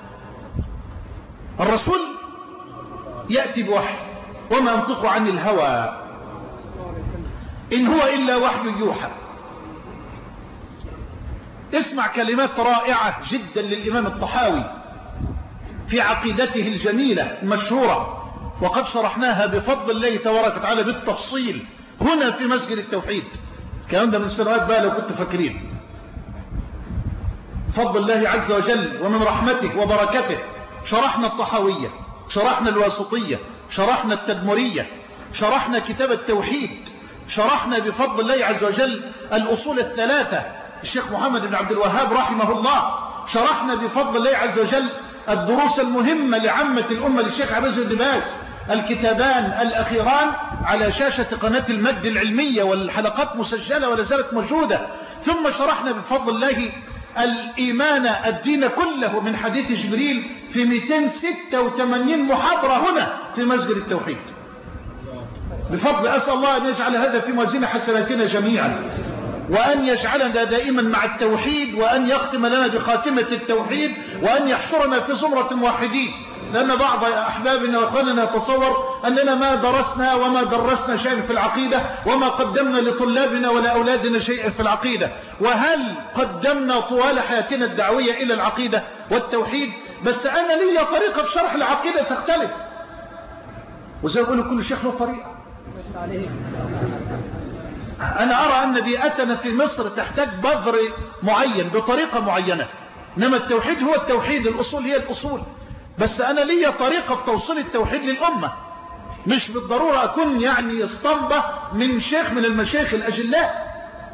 الرسول يأتي بوحي وما ينطق عن الهوى إن هو إلا وحي يوحى. اسمع كلمات رائعة جدا للإمام الطحاوي في عقيدته الجميلة المشهورة، وقد شرحناها بفضل الله تبارك وتعالى بالتفصيل هنا في مسجد التوحيد. الكلام ده من سنوات بقى لو كنت فاكرين. فضل الله عز وجل ومن رحمته وبركته شرحنا الطحاوية، شرحنا الواسطية، شرحنا التدمرية، شرحنا كتاب التوحيد، شرحنا بفضل الله عز وجل الأصول الثلاثة الشيخ محمد بن عبد الوهاب رحمه الله، شرحنا بفضل الله عز وجل الدروس المهمة لعامة الأمة للشيخ عباس بن باز، الكتابان الأخيران على شاشة قناة المجد العلمية والحلقات مسجلة ولا زالت موجودة. ثم شرحنا بفضل الله الإيمان الدين كله من حديث جبريل في مئتين وستة وثمانين محاضرة هنا في مسجد التوحيد بفضل. أسأل الله أن يجعل هذا في موازين حسناتنا جميعا، وأن يجعلنا دائما مع التوحيد، وأن يختم لنا بخاتمة التوحيد، وأن يحشرنا في زمرة موحدين. لأن بعض أحبابنا وأخواننا يتصور أننا ما درسنا وما درسنا شيئا في العقيدة وما قدمنا لطلابنا ولا أولادنا شيئا في العقيدة. وهل قدمنا طوال حياتنا الدعوية إلى العقيدة والتوحيد؟ بس أنا لي طريقة في شرح العقيدة تختلف، وزي ما يقولوا كل شيخ له طريقة. أنا أرى أن بيئتنا في مصر تحتاج بذر معين بطريقة معينة، إنما التوحيد هو التوحيد، الأصول هي الأصول. بس أنا لي طريقة في توصيل التوحيد للأمة، مش بالضرورة أكون يعني اسطمبة من شيخ من المشايخ الأجلاء.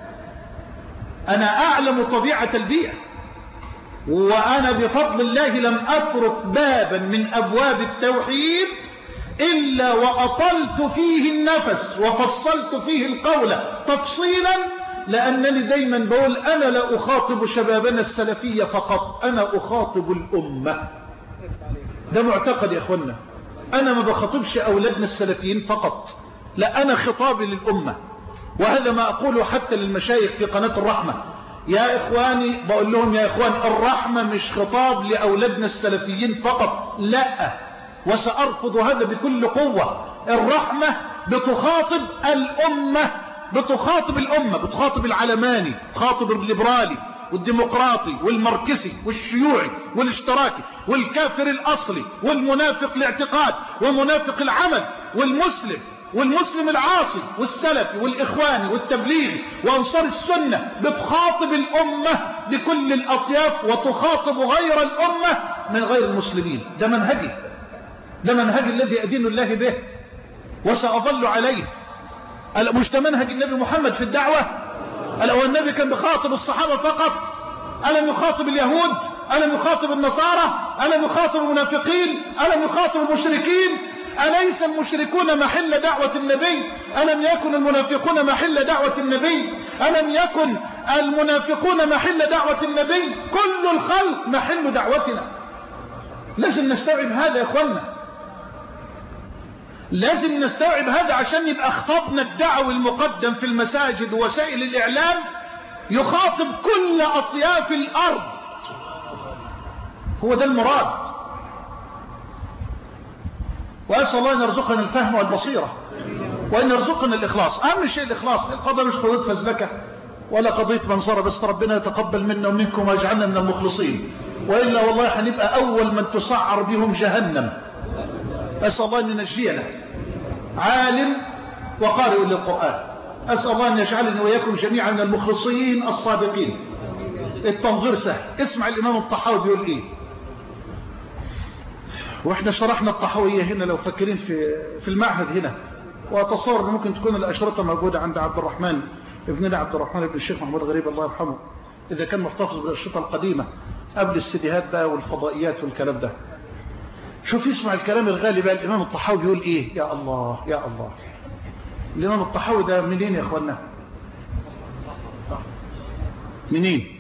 أنا أعلم طبيعة البيئة، وأنا بفضل الله لم أترك بابا من أبواب التوحيد إلا وأطلت فيه النفس وفصلت فيه القول تفصيلا، لأنني دايما بقول أنا لا أخاطب شبابنا السلفية فقط، أنا أخاطب الأمة. ده معتقد يا أخوانا، أنا ما بخاطبش أولادنا السلفيين فقط، لا، أنا خطابي للأمة. وهذا ما أقوله حتى للمشايخ في قناة الرحمة. يا إخواني، بقول لهم يا إخوان، الرحمة مش خطاب لأولادنا السلفيين فقط، لا، وسأرفض هذا بكل قوة. الرحمة بتخاطب الأمة، بتخاطب الأمة، بتخاطب العلماني، بتخاطب الليبرالي والديمقراطي والماركسي والشيوعي والاشتراكي والكافر الأصلي والمنافق الاعتقاد ومنافق العمل والمسلم والمسلم العاصي والسلفي والإخواني والتبليغي وأنصار السنة. بتخاطب الأمة بكل الأطياف وتخاطب غير الأمة من غير المسلمين. ده منهجي، ده منهج الذي أدين الله به وسأظل عليه. مش ده منهج النبي محمد في الدعوة؟ ألا النبي كان بخاطب الصحابة فقط؟ ألم يخاطب اليهود؟ ألم يخاطب النصارى؟ ألم يخاطب المنافقين؟ ألم يخاطب المشركين؟ أليس المشركون محل دعوة النبي؟ ألم يكن المنافقون محل دعوة النبي؟ ألم يكن المنافقون محل دعوة النبي؟ كل الخلق محل دعوتنا. لازم نستوعب هذا يا أخوانا، لازم نستوعب هذا عشان يبقى خطابنا الدعوي المقدم في المساجد ووسائل الإعلام يخاطب كل أطياف الأرض. هو ده المراد. وأسأل الله أن يرزقنا الفهم والبصيرة وأن يرزقنا الإخلاص. أهم شيء الإخلاص. القضاء مش قضية فزلكة ولا قضية منصرة، بس ربنا يتقبل منا ومنكم ويجعلنا من المخلصين، وإلا والله هنبقى أول من تسعر بهم جهنم. أسأل الله أن ينجينا. عالم وقارئ للقرآن، أسأل الله أن يجعلني وإياكم جميعا من المخلصين الصادقين. التنظير سهل. اسمع الإمام الطحاوي بيقول إيه، وإحنا شرحنا الطحاوية هنا لو فكرين في في المعهد هنا، وأتصور أن ممكن تكون الأشرطة موجودة عند عبد الرحمن ابننا عبد الرحمن ابن الشيخ محمود غريب الله يرحمه، إذا كان محتفظ بالأشرطة القديمة قبل السيديهات بقى والفضائيات والكلام ده. شوف يسمع الكلام الغالي بقى. الإمام الطحاوي بيقول إيه؟ يا الله يا الله. الإمام الطحاوي ده منين يا أخوانا؟ منين؟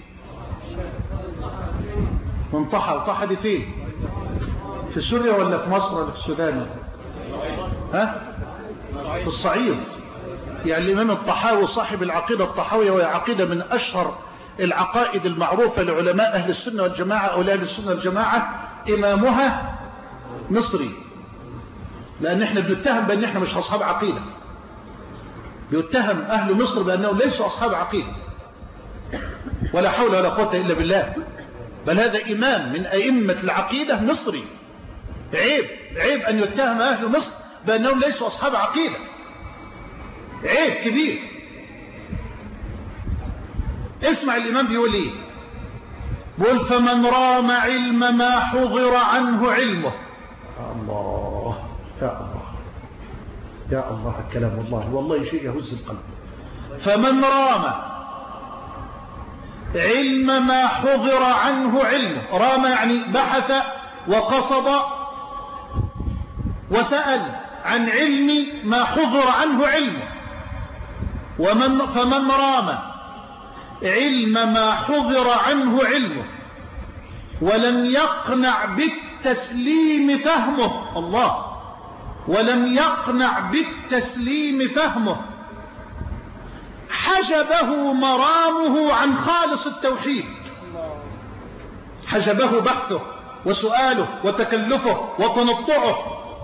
من طحا. وطحا دي فين؟ في سوريا ولا في مصر ولا في السودان؟ ها؟ في الصعيد. يعني الإمام الطحاوي صاحب العقيدة الطحاوية، وهي عقيدة من أشهر العقائد المعروفة لعلماء أهل السنة والجماعة أو أهل السنة والجماعة. إمامها مصري، لأن احنا بنتهم بأن احنا مش أصحاب عقيدة. بيتهم أهل مصر بأنهم ليسوا أصحاب عقيدة، ولا حول ولا قوة إلا بالله. بل هذا إمام من أئمة العقيدة مصري. عيب عيب أن يتهم أهل مصر بأنهم ليسوا أصحاب عقيدة. عيب كبير. اسمع الإمام بيقول إيه. بيقول فمن رام علم ما حضر عنه علمه. الله يا الله يا الله الكلام والله والله شيء يهز القلب. فمن رام علم ما حضر عنه علمه. رام يعني بحث وقصد وسأل عن علم ما حضر عنه علمه. ومن فمن رام علم ما حضر عنه علمه ولم يقنع بالتسليم فهمه. الله. ولم يقنع بالتسليم فهمه حجبه مرامه عن خالص التوحيد. حجبه بحثه وسؤاله وتكلفه وتنطعه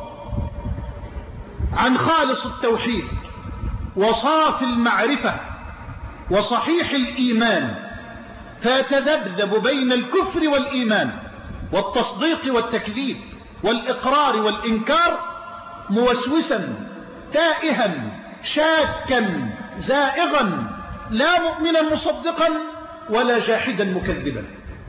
عن خالص التوحيد وصافي المعرفة وصحيح الإيمان، فيتذبذب بين الكفر والإيمان والتصديق والتكذيب والإقرار والإنكار، موسوسا تائها شاكا زائغا، لا مؤمنا مصدقا ولا جاحدا مكذبا.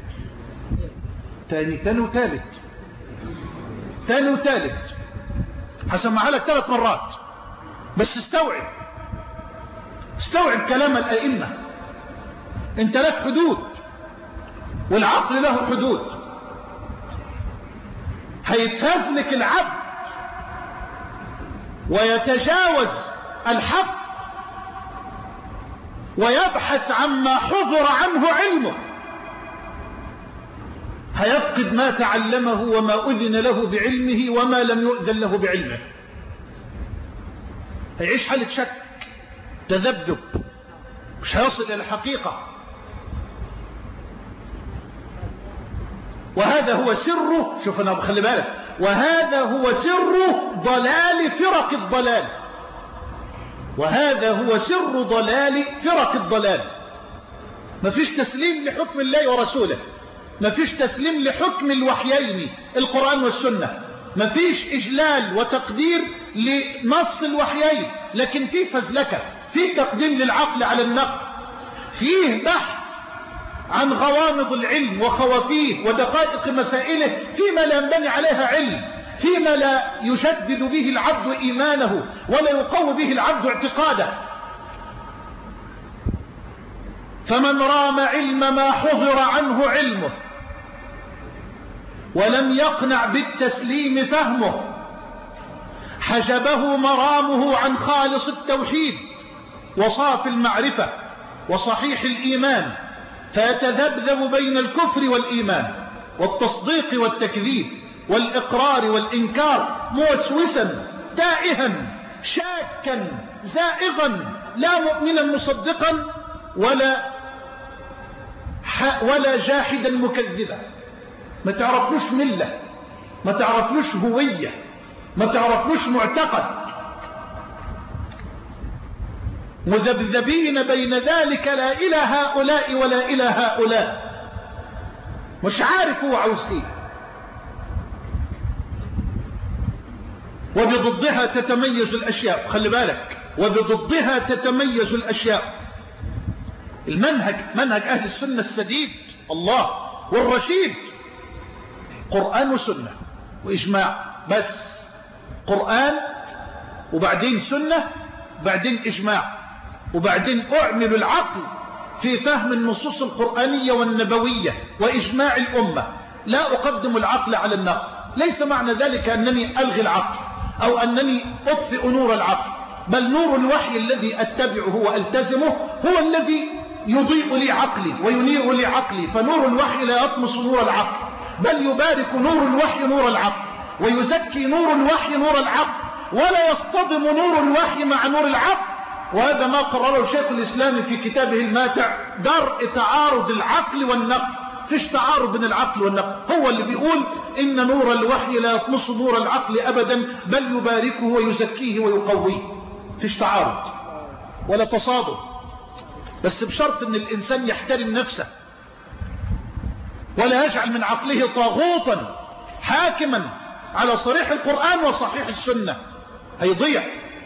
تاني تاني وثالث تاني وثالث هسمعها لك ثلاث مرات، بس استوعب استوعب كلام الأئمة. انت لك حدود والعقل له حدود. هيتهزلك العبد ويتجاوز الحق ويبحث عما حضر عنه علمه، هيفقد ما تعلمه وما أذن له بعلمه وما لم يؤذن له بعلمه. هيعيش حالة شك تذبذب، مش هيصل إلى الحقيقة. وهذا هو سره، شوف أنا بخلي بالك، وهذا هو سر ضلال فرق الضلال، وهذا هو سر ضلال فرق الضلال. مفيش تسليم لحكم الله ورسوله، مفيش تسليم لحكم الوحيين القرآن والسنة، مفيش إجلال وتقدير لنص الوحيين، لكن في فزلكة، في تقديم للعقل على النقل، فيه بحث عن غوامض العلم وخوافيه ودقائق مسائله فيما لا ينبني عليها علم، فيما لا يجدد به العبد إيمانه ولا يقوي به العبد اعتقاده. فمن رام علم ما حضر عنه علمه ولم يقنع بالتسليم فهمه، حجبه مرامه عن خالص التوحيد وصافي المعرفة وصحيح الإيمان، فيتذبذب بين الكفر والإيمان والتصديق والتكذيب والإقرار والإنكار، موسوسا تائها شاكا زائغا، لا مؤمنا مصدقا ولا ولا جاحدا مكذبا. ما تعرفلوش ملة، ما تعرفلوش هوية، ما تعرفلوش معتقد، مذبذبين بين ذلك، لا إلى هؤلاء ولا إلى هؤلاء، مش عارف هو عاوز ايه. وبضدها تتميز الأشياء، خلي بالك، وبضدها تتميز الأشياء. المنهج منهج أهل السنة السديد الله والرشيد قرآن وسنة وإجماع، بس قرآن وبعدين سنة بعدين إجماع، وبعدين أعمل العقل في فهم النصوص القرآنية والنبوية وإجماع الأمة، لا أقدم العقل على النقل. ليس معنى ذلك أنني ألغي العقل أو أنني أطفئ نور العقل، بل نور الوحي الذي أتبعه وألتزمه هو الذي يضيء لي عقلي وينير لي عقلي. فنور الوحي لا يطمس نور العقل، بل يبارك نور الوحي نور العقل، ويزكي نور الوحي نور العقل، ولا يصطدم نور الوحي مع نور العقل. وهذا ما قرره شيخ الإسلام في كتابه الماتع، درء تعارض العقل والنقل. فيش تعارض بين العقل والنقل، هو اللي بيقول إن نور الوحي لا يطمس نور العقل أبدا، بل يباركه ويزكيه ويقويه. فيش تعارض ولا تصادم، بس بشرط أن الإنسان يحترم نفسه ولا يجعل من عقله طاغوتا حاكما على صريح القرآن وصحيح السنة، هيضيع.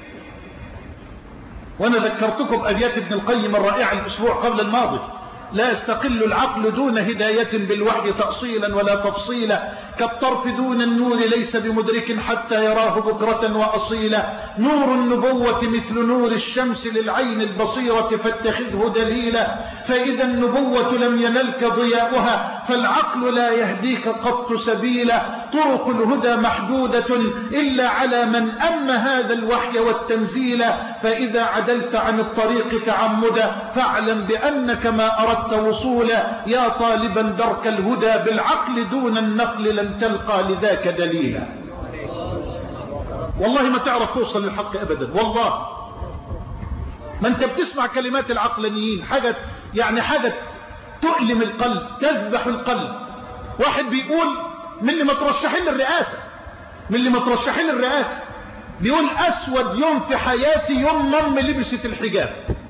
وأنا ذكرتكم أبيات ابن القيم الرائعة الأسبوع قبل الماضي: لا يستقل العقل دون هداية بالوحي تأصيلا ولا تفصيلا، كالطرف دون النور ليس بمدرك حتى يراه بكرة وأصيلا، نور النبوة مثل نور الشمس للعين البصيرة فاتخذه دليلا، فإذا النبوة لم ينلك ضياؤها فالعقل لا يهديك قط سبيلا، طرق الهدى محدودة إلا على من أم هذا الوحي والتنزيل، فإذا عدلت عن الطريق تعمدا فاعلم بأنك ما أردت وصولا، يا طالبا درك الهدى بالعقل دون النقل لن تلقى لذاك دليلا. والله ما تعرف توصل للحق أبدا، والله ما أنت بتسمع كلمات العقلانيين حاجة يعني حاجة تؤلم القلب، تذبح القلب. واحد بيقول من اللي مترشحين للرئاسة من اللي مترشحين للرئاسة بيقول أسود يوم في حياتي يوم مم لبست الحجاب.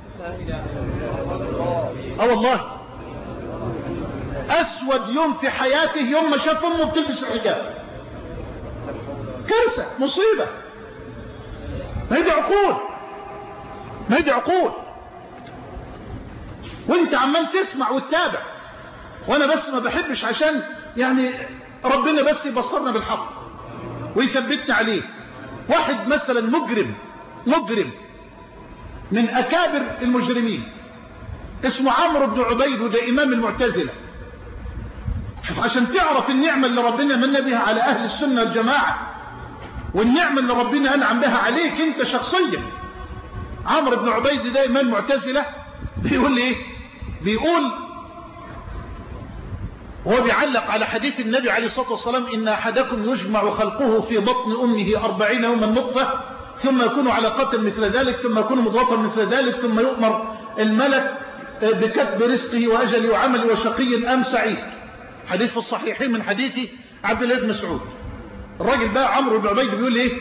اه والله أسود يوم في حياته يوم ما شاف أمه بتلبس الحجاب. كارثة، مصيبة. ما يدي عقول ما يدي عقول وانت عمال تسمع وتتابع. وانا بس ما بحبش عشان يعني ربنا بس يبصرنا بالحق ويثبتنا عليه. واحد مثلا مجرم مجرم من أكابر المجرمين اسمه عمرو بن عبيد، وده إمام المعتزلة. شوف عشان تعرف النعمة اللي ربنا من بها على أهل السنة والجماعة والنعمة اللي ربنا أنعم بها عليك أنت شخصيا. عمرو بن عبيد ده إمام المعتزلة بيقول إيه؟ بيقول وهو بيعلق على حديث النبي عليه الصلاة والسلام إن أحدكم يجمع خلقه في بطن أمه أربعين يوما نطفة ثم يكون علقة مثل ذلك ثم يكون مضغة مثل ذلك ثم يؤمر الملك بكتب رزقه وأجله وعمله وشقي أم سعيد. حديث في الصحيحين من حديث عبد الله بن مسعود. الراجل بقى عمرو بن عبيد بيقول إيه؟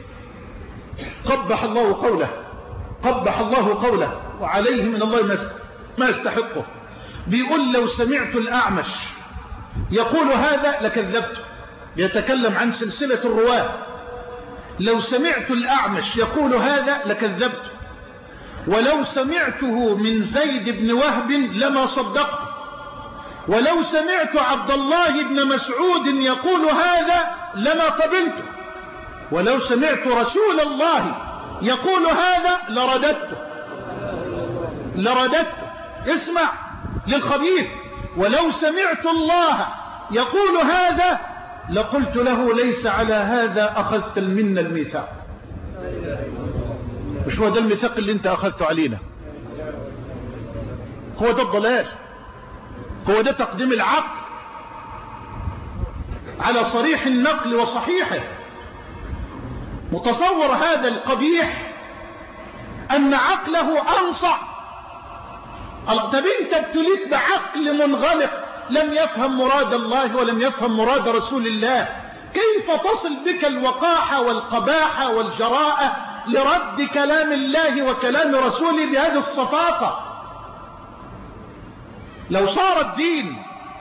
قبح الله قوله قبح الله قوله وعليه من الله ما يستحقه. بيقول لو سمعت الأعمش يقول هذا لكذبته. يتكلم عن سلسلة الرواة. لو سمعت الأعمش يقول هذا لكذبته ولو سمعته من زيد بن وهب لما صدقته ولو سمعت عبد الله بن مسعود يقول هذا لما قبلته ولو سمعت رسول الله يقول هذا لرددته لرددته. اسمع للخبيث. ولو سمعت الله يقول هذا لقلت له ليس على هذا أخذت منا الميثاق. مش هو ده الميثاق اللي انت أخذته علينا؟ هو ده الضلال، هو ده تقديم العقل على صريح النقل وصحيحه. متصور هذا القبيح أن عقله أنصع. طب انت ابتليت بعقل منغلق لم يفهم مراد الله ولم يفهم مراد رسول الله، كيف تصل بك الوقاحة والقباحة والجراءة لرد كلام الله وكلام رسوله بهذه الصفاقة؟ لو صار الدين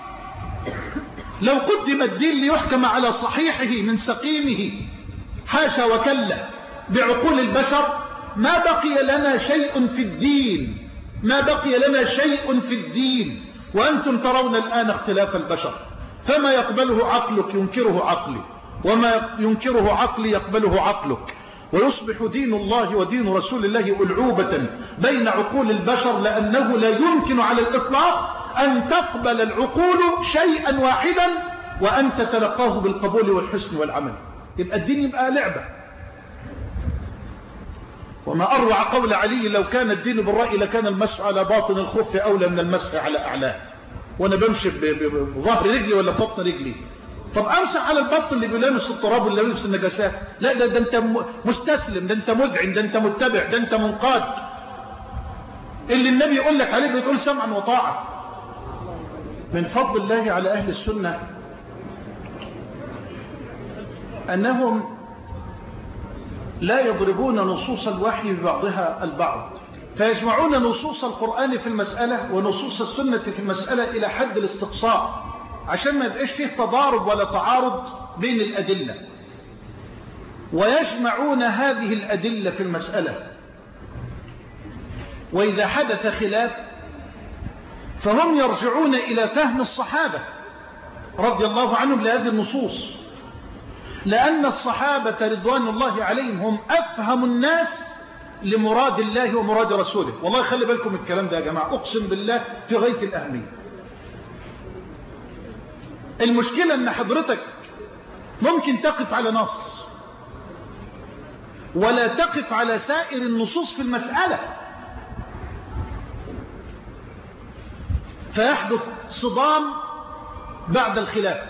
لو قدم الدين ليحكم على صحيحه من سقيمه حاشا وكلا بعقول البشر ما بقي لنا شيء في الدين ما بقي لنا شيء في الدين. وأنتم ترون الآن اختلاف البشر، فما يقبله عقلك ينكره عقلي وما ينكره عقلي يقبله عقلك، ويصبح دين الله ودين رسول الله ألعوبة بين عقول البشر، لأنه لا يمكن على الإطلاق أن تقبل العقول شيئا واحدا وأن تتلقاه بالقبول والحسن والعمل. يبقى الدين يبقى لعبة. وما أروع قول علي لو كان الدين بالرأي لكان المسح على باطن الخف أولى من المسح على أعلاه. وأنا بمشي بظهر رجلي ولا بطن رجلي؟ طب أمسح على البطن اللي بيلامس التراب واللي بيلامس النجاسات؟ لا، ده, ده أنت مستسلم، ده أنت مذعن، ده أنت متبع، ده أنت منقاد. اللي النبي يقول لك عليه بتقول سمعا وطاعة. من فضل الله على أهل السنة أنهم لا يضربون نصوص الوحي ببعضها البعض، فيجمعون نصوص القرآن في المسألة ونصوص السنة في المسألة إلى حد الاستقصاء عشان ما يبقاش فيه تضارب ولا تعارض بين الأدلة، ويجمعون هذه الأدلة في المسألة. وإذا حدث خلاف فهم يرجعون إلى فهم الصحابة رضي الله عنهم لهذه النصوص، لأن الصحابة رضوان الله عليهم هم أفهم الناس لمراد الله ومراد رسوله. والله خلي بالكم الكلام ده يا جماعة، أقسم بالله في غاية الأهمية. المشكلة أن حضرتك ممكن تقف على نص ولا تقف على سائر النصوص في المسألة، فيحدث صدام بعد الخلاف،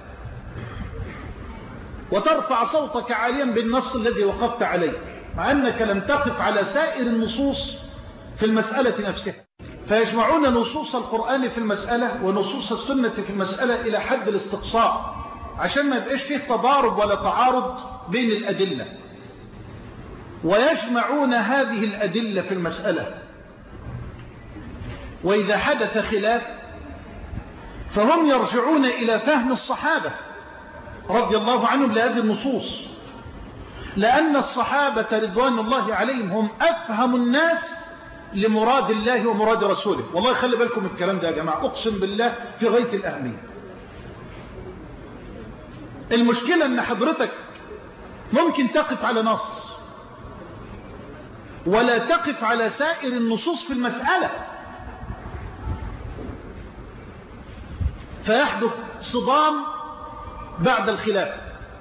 وترفع صوتك عاليا بالنص الذي وقفت عليه مع أنك لم تقف على سائر النصوص في المسألة نفسها. فيجمعون نصوص القرآن في المسألة ونصوص السنة في المسألة إلى حد الاستقصاء عشان ما يبقاش فيه تضارب ولا تعارض بين الأدلة، ويجمعون هذه الأدلة في المسألة. وإذا حدث خلاف فهم يرجعون إلى فهم الصحابة رضي الله عنهم لهذه النصوص، لأن الصحابة رضوان الله عليهم هم أفهم الناس لمراد الله ومراد رسوله. والله خلي بالكم من الكلام ده يا جماعة، أقسم بالله في غاية الأهمية. المشكلة أن حضرتك ممكن تقف على نص ولا تقف على سائر النصوص في المسألة، فيحدث صدام بعد الخلاف،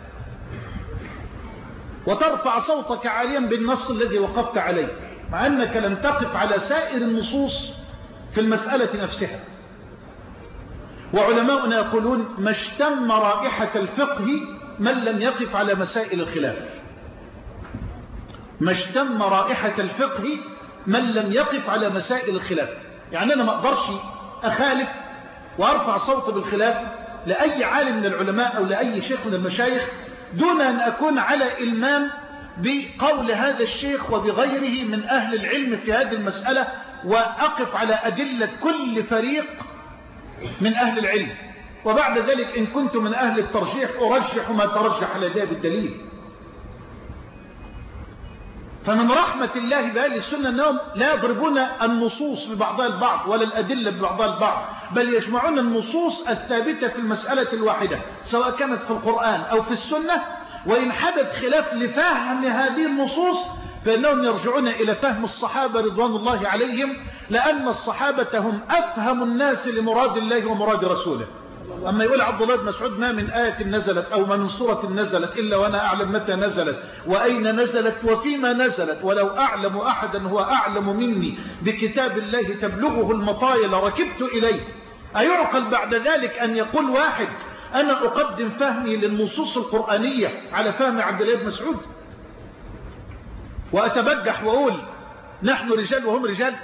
وترفع صوتك عاليا بالنص الذي وقفت عليه، مع أنك لم تقف على سائر النصوص في المسألة نفسها. وعلماؤنا يقولون ما اشتم رائحة الفقه من لم يقف على مسائل الخلاف. ما اشتم رائحة الفقه من لم يقف على مسائل الخلاف. يعني أنا ما أقدرش أخالف وأرفع صوت بالخلاف لأي عالم من العلماء أو لأي شيخ من المشايخ دون أن أكون على إلمام بقول هذا الشيخ وبغيره من أهل العلم في هذه المسألة، وأقف على أدلة كل فريق من أهل العلم، وبعد ذلك إن كنت من أهل الترجيح أرجح ما ترجح لدي بالدليل. فمن رحمة الله بأهل السنة أنهم لا يضربون النصوص ببعضها البعض ولا الأدلة ببعضها البعض، بل يجمعون النصوص الثابتة في المسألة الواحدة سواء كانت في القرآن أو في السنة. وإن حدث خلاف لفهم هذه النصوص فإنهم يرجعون إلى فهم الصحابة رضوان الله عليهم، لأن الصحابة هم أفهم الناس لمراد الله ومراد رسوله. أما يقول عبد الله بن مسعود ما من آية نزلت أو ما من سورة نزلت إلا وأنا أعلم متى نزلت وأين نزلت وفيما نزلت، ولو أعلم أحدا هو أعلم مني بكتاب الله تبلغه المطايا لركبت إليه. أيعقل بعد ذلك أن يقول واحد أنا أقدم فهمي للنصوص القرآنية على فهم عبد الله بن مسعود وأتبجح وأقول نحن رجال وهم رجال؟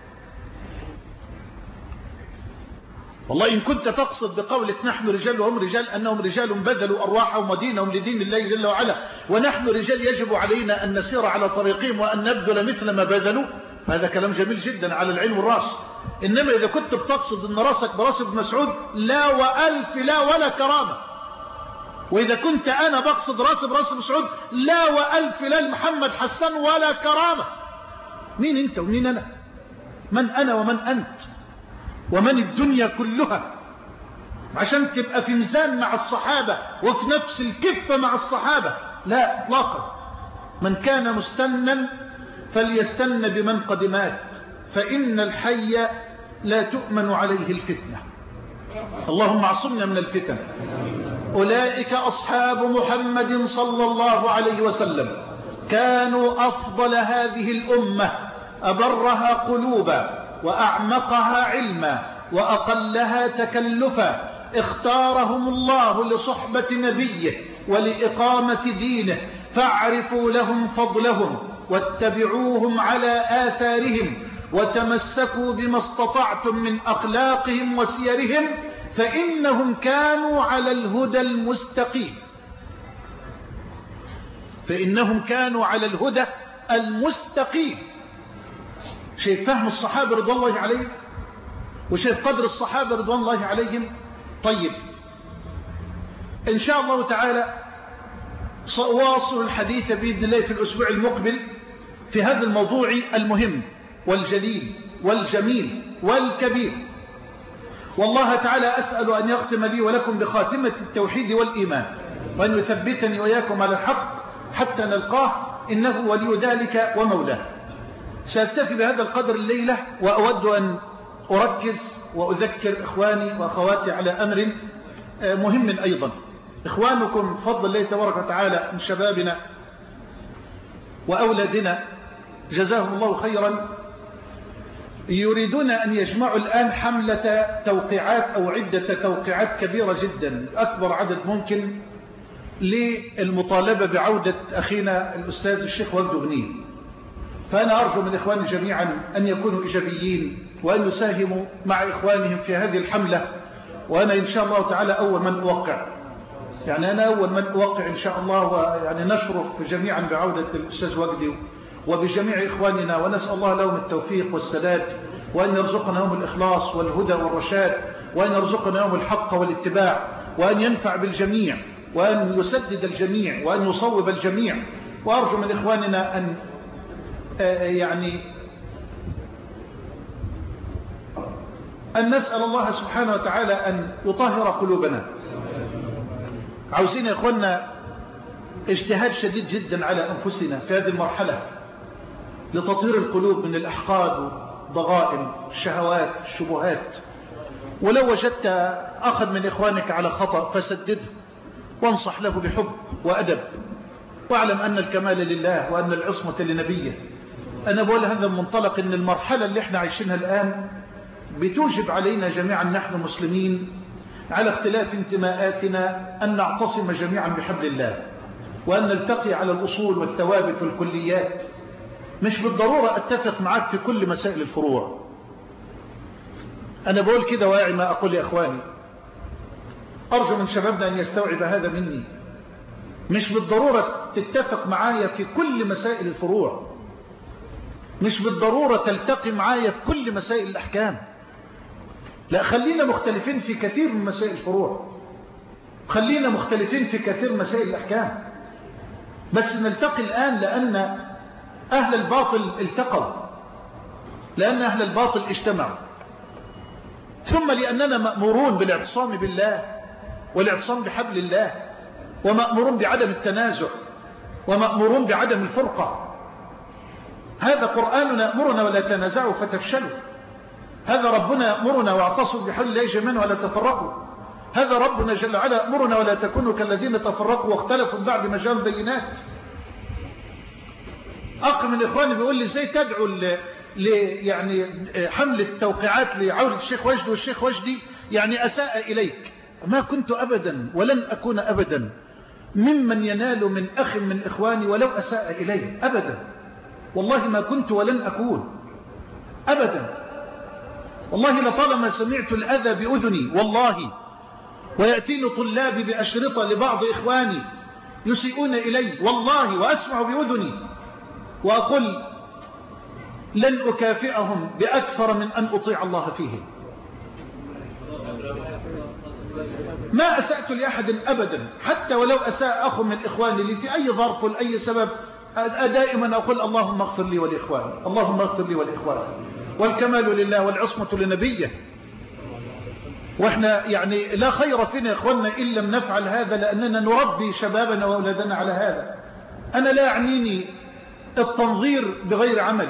والله إن كنت تقصد بقولك نحن رجال وهم رجال أنهم رجال بذلوا أرواحهم ودينهم لدين الله جل وعلا، ونحن رجال يجب علينا أن نسير على طريقهم وأن نبذل مثل ما بذلوا، هذا كلام جميل جدا على العلم والراس. إنما إذا كنت بتقصد أن راسك براس ابن مسعود لا وألف لا ولا كرامة، وإذا كنت أنا بقصد راس براس مسعود لا وألف لا محمد حسان ولا كرامة. مين أنت ومين أنا؟ من أنا ومن أنت ومن الدنيا كلها عشان تبقى في ميزان مع الصحابة وفي نفس الكفة مع الصحابة؟ لا اطلاقا. من كان مستنا فليستن بمن قد مات، فإن الحي لا تؤمن عليه الفتنة. اللهم اعصمنا من الفتن. أولئك أصحاب محمد صلى الله عليه وسلم، كانوا أفضل هذه الأمة، أبرها قلوبا وأعمقها علما وأقلها تكلفا، اختارهم الله لصحبة نبيه ولإقامة دينه، فاعرفوا لهم فضلهم واتبعوهم على آثارهم وتمسكوا بما استطعتم من أخلاقهم وسيرهم، فإنهم كانوا على الهدى المستقيم. فإنهم كانوا على الهدى المستقيم. شايف فهم الصحابة رضوان الله عليهم وشايف قدر الصحابة رضوان الله عليهم. طيب إن شاء الله تعالى سأواصل الحديث بإذن الله في الأسبوع المقبل في هذا الموضوع المهم والجليل والجميل والكبير. والله تعالى أسأل أن يختم لي ولكم بخاتمة التوحيد والإيمان، وأن يثبتني وإياكم على الحق حتى نلقاه، إنه ولي ذلك ومولاه. سأكتفي بهذا القدر الليلة، وأود أن أركز وأذكر إخواني وأخواتي على أمر مهم أيضا. إخوانكم بفضل الله تبارك وتعالى من شبابنا وأولادنا جزاهم الله خيرا يريدون أن يجمعوا الآن حملة توقيعات أو عدة توقيعات كبيرة جدا، أكبر عدد ممكن، للمطالبة بعودة أخينا الأستاذ الشيخ وجد غنيم. فأنا أرجو من إخواني جميعا أن يكونوا إيجابيين وأن يساهموا مع إخوانهم في هذه الحملة، وأنا إن شاء الله تعالى أول من أوقع. يعني أنا أول من أوقع إن شاء الله، ويعني نشرف جميعا بعودة الأستاذ وجدي وبجميع إخواننا، ونسأل الله لهم التوفيق والسداد، وأن يرزقنا يوم الإخلاص والهدى والرشاد، وأن يرزقنا يوم الحق والاتباع، وأن ينفع بالجميع، وأن يسدد الجميع، وأن يصوب الجميع. وأرجو من إخواننا أن يعني أن نسأل الله سبحانه وتعالى أن يطهر قلوبنا. عاوزين يا إخواننا اجتهاد شديد جدا على أنفسنا في هذه المرحلة لتطهير القلوب من الأحقاد والضغائن الشهوات الشبهات. ولو وجدت أخذ من إخوانك على خطأ فسدده وانصح له بحب وأدب، واعلم أن الكمال لله وأن العصمة لنبيه. أنا بقول هذا المنطلق أن المرحلة اللي احنا عايشينها الآن بتوجب علينا جميعا نحن مسلمين على اختلاف انتماءاتنا أن نعتصم جميعا بحبل الله، وأن نلتقي على الأصول والثوابت والكليات. مش بالضرورة أتفق معك في كل مسائل الفروع. أنا بقول كده واعي ما أقول يا أخواني، أرجو من شبابنا أن يستوعب هذا مني. مش بالضرورة تتفق معايا في كل مسائل الفروع، مش بالضرورة تلتقي معايا في كل مسائل الأحكام. لا، خلينا مختلفين في كثير من مسائل الفروع، خلينا مختلفين في كثير من مسائل الأحكام، بس نلتقي الآن لأن أهل الباطل التقوا، لأن أهل الباطل اجتمعوا، ثم لأننا مأمورون بالاعتصام بالله والاعتصام بحبل الله، ومأمورون بعدم التنازع، ومأمورون بعدم الفرقة. هذا قرآننا يأمرنا ولا تنازعوا فتفشلوا. هذا ربنا يأمرنا واعتصموا بحبل الله جميعا ولا تفرقوا. هذا ربنا جل وعلا يأمرنا ولا تكونوا كالذين تفرقوا واختلفوا بعد ما جاءوا البينات. أخ من إخواني بيقول لي ازاي تدعو ل يعني حملة توقيعات لعودة الشيخ وجدي والشيخ وجدي يعني أساء إليك. ما كنت أبدا ولن أكون أبدا ممن ينال من أخ من إخواني ولو أساء إليه أبدا، والله ما كنت ولن أكون أبدا. والله لطالما سمعت الأذى بأذني والله، ويأتيني طلابي بأشرطة لبعض إخواني يسيئون إلي والله، وأسمع بأذني وأقول لن أكافئهم بأكثر من أن أطيع الله فيهم. ما أسأت لأحد أبدا، حتى ولو أساء أخ من إخواني لي في أي ظرف لأي سبب، دائما أقول اللهم اغفر لي والإخوان، اللهم اغفر لي والإخوان، والكمال لله والعصمة لنبيه. وإحنا يعني لا خير فينا يا إخواننا إن لم نفعل هذا، لأننا نربي شبابنا وأولادنا على هذا. أنا لا يعنيني التنظير بغير عمل.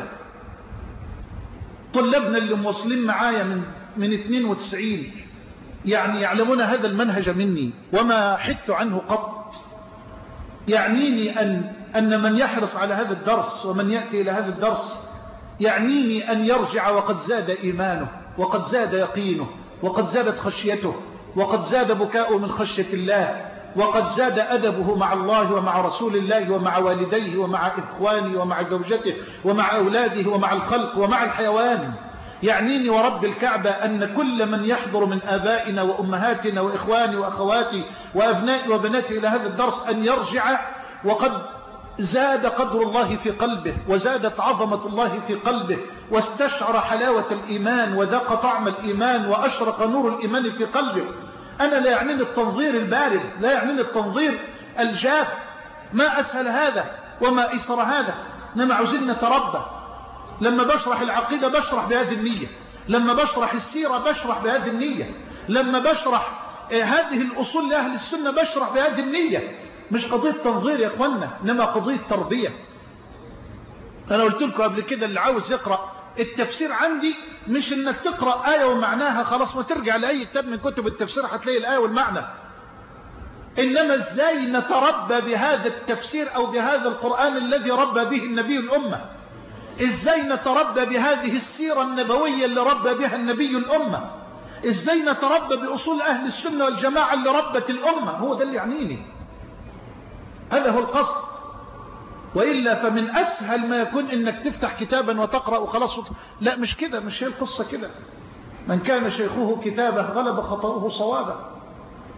طلابنا اللي موصلين معايا من من اثنين وتسعين يعني يعلمون هذا المنهج مني وما حدت عنه قط. يعنيني أن أن من يحرص على هذا الدرس ومن يأتي إلى هذا الدرس يعنيني أن يرجع وقد زاد إيمانه، وقد زاد يقينه، وقد زادت خشيته، وقد زاد بكاؤه من خشية الله، وقد زاد أدبه مع الله ومع رسول الله ومع والديه ومع إخوانه ومع زوجته ومع أولاده ومع الخلق ومع الحيوان. يعنيني ورب الكعبة أن كل من يحضر من آبائنا وأمهاتنا وإخواني وأخواتي وأبنائي وبناتي إلى هذا الدرس أن يرجع وقد زاد قدر الله في قلبه، وزادت عظمة الله في قلبه، واستشعر حلاوة الإيمان وذاق طعم الإيمان، وأشرق نور الإيمان في قلبه. أنا لا يعنيني التنظير البارد، لا يعنيني التنظير الجاف. ما أسهل هذا وما أيسر هذا. إنما عاوزين نتربى. لما بشرح العقيدة بشرح بهذه النية، لما بشرح السيرة بشرح بهذه النية، لما بشرح هذه الأصول لأهل السنة بشرح بهذه النية. مش قضية تنظير يا أخوانا، إنما قضية تربية. أنا قلت لكم قبل كده اللي عاوز يقرأ التفسير عندي مش إنك تقرأ آية ومعناها خلاص، ما ترجع لأي كتاب من كتب التفسير هتلاقي الآية والمعنى. إنما إزاي نتربى بهذا التفسير أو بهذا القرآن الذي ربى به النبي الأمة، إزاي نتربى بهذه السيرة النبوية اللي ربى بها النبي الأمة، إزاي نتربى بأصول أهل السنة والجماعة اللي ربت الأمة. هو ده اللي يعنيني، هذا هو القصد. وإلا فمن أسهل ما يكون إنك تفتح كتابا وتقرأ وخلاص. لا، مش كده، مش هي القصة كده. من كان شيخه كتابه غلب خطأه صوابه.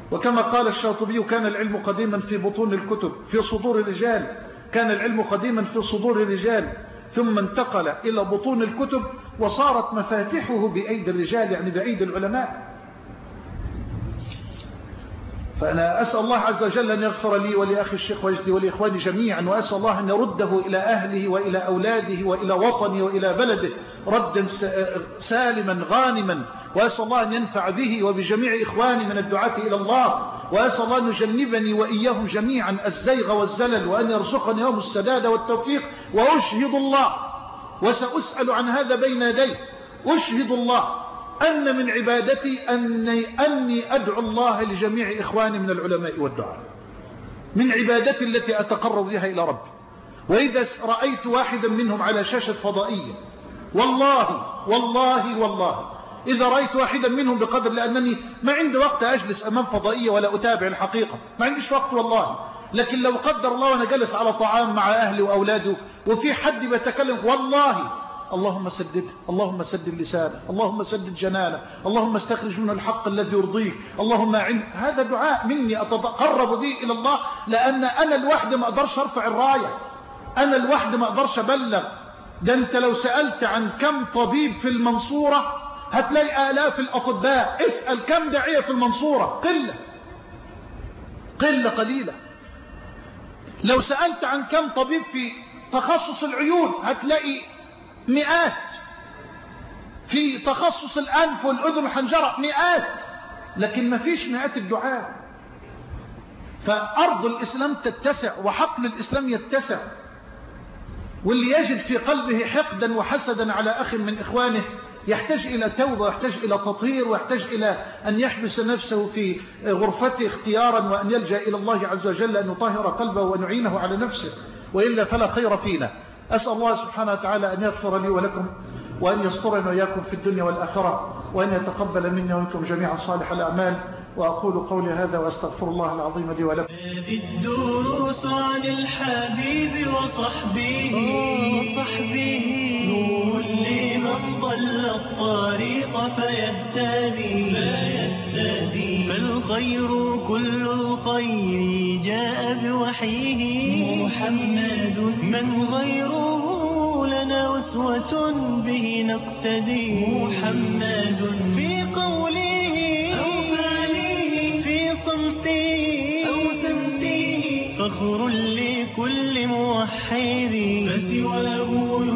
وكما قال الشاطبي كان العلم قديما في بطون الكتب في صدور الرجال، كان العلم قديما في صدور الرجال ثم انتقل إلى بطون الكتب وصارت مفاتيحه بأيدي الرجال، يعني بأيدي العلماء. فأنا أسأل الله عز وجل أن يغفر لي ولأخي الشيخ وجدي ولإخواني جميعا، وأسأل الله أن يرده إلى أهله وإلى أولاده وإلى وطنه وإلى بلده ردا سالما غانما، وأسأل الله أن ينفع به وبجميع إخواني من الدعاة إلى الله، وأسأل الله أن يجنبني وإياهم جميعا الزيغ والزلل، وأن يرزقني يوم السداد والتوفيق. وأشهد الله وسأسأل عن هذا بين يديه، أشهد الله أن من عبادتي أني, أني أدعو الله لجميع إخواني من العلماء والدعاء، من عبادتي التي أتقرب بها إلى ربي. وإذا رأيت واحدا منهم على شاشة فضائية، والله والله والله إذا رأيت واحدا منهم بقدر، لأنني ما عندي وقت أجلس أمام فضائية ولا أتابع الحقيقة، ما عنديش وقت والله، لكن لو قدر الله وأنا جلس على طعام مع أهلي وأولاده وفي حد بيتكلم، والله اللهم سدد، اللهم سدد لسانه، اللهم سدد جنانه، اللهم استخرج منه الحق الذي يرضيك، اللهم أعن. هذا دعاء مني أتقرب به إلى الله، لأن أنا الوحد ما أقدرش أرفع الراية، أنا الوحد ما أقدرش أبلغ. ده أنت لو سألت عن كم طبيب في المنصورة هتلاقي آلاف الأطباء، اسأل كم داعية في المنصورة، قلة قلة قليلة. لو سألت عن كم طبيب في تخصص العيون هتلاقي مئات، في تخصص الأنف والأذن والحنجرة مئات، لكن ما فيش مئات الدعاء. فأرض الإسلام تتسع وحقل الإسلام يتسع، واللي يجد في قلبه حقدا وحسدا على أخ من إخوانه يحتاج إلى توبة ويحتاج إلى تطهير ويحتاج إلى أن يحبس نفسه في غرفته اختيارا، وأن يلجأ إلى الله عز وجل أن يطهر قلبه وأن يعينه على نفسه، وإلا فلا خير فينا. أسأل الله سبحانه وتعالى أن يغفر لي ولكم، وأن يسترنا وإياكم في الدنيا والآخرة، وأن يتقبل منا ومنكم جميعا صالح الأعمال. وأقول قولي هذا وأستغفر الله العظيم لي ولكم. هذه الدروس عن الحبيب وصحبه وصحبه نور لمن ضل الطريق فيهتدي فيهتدي فالخير كل الخير جاء بوحيه محمد من غيره لنا أسوة به نقتدي محمد في قوله أو سمته فخر لكل موحد فسواه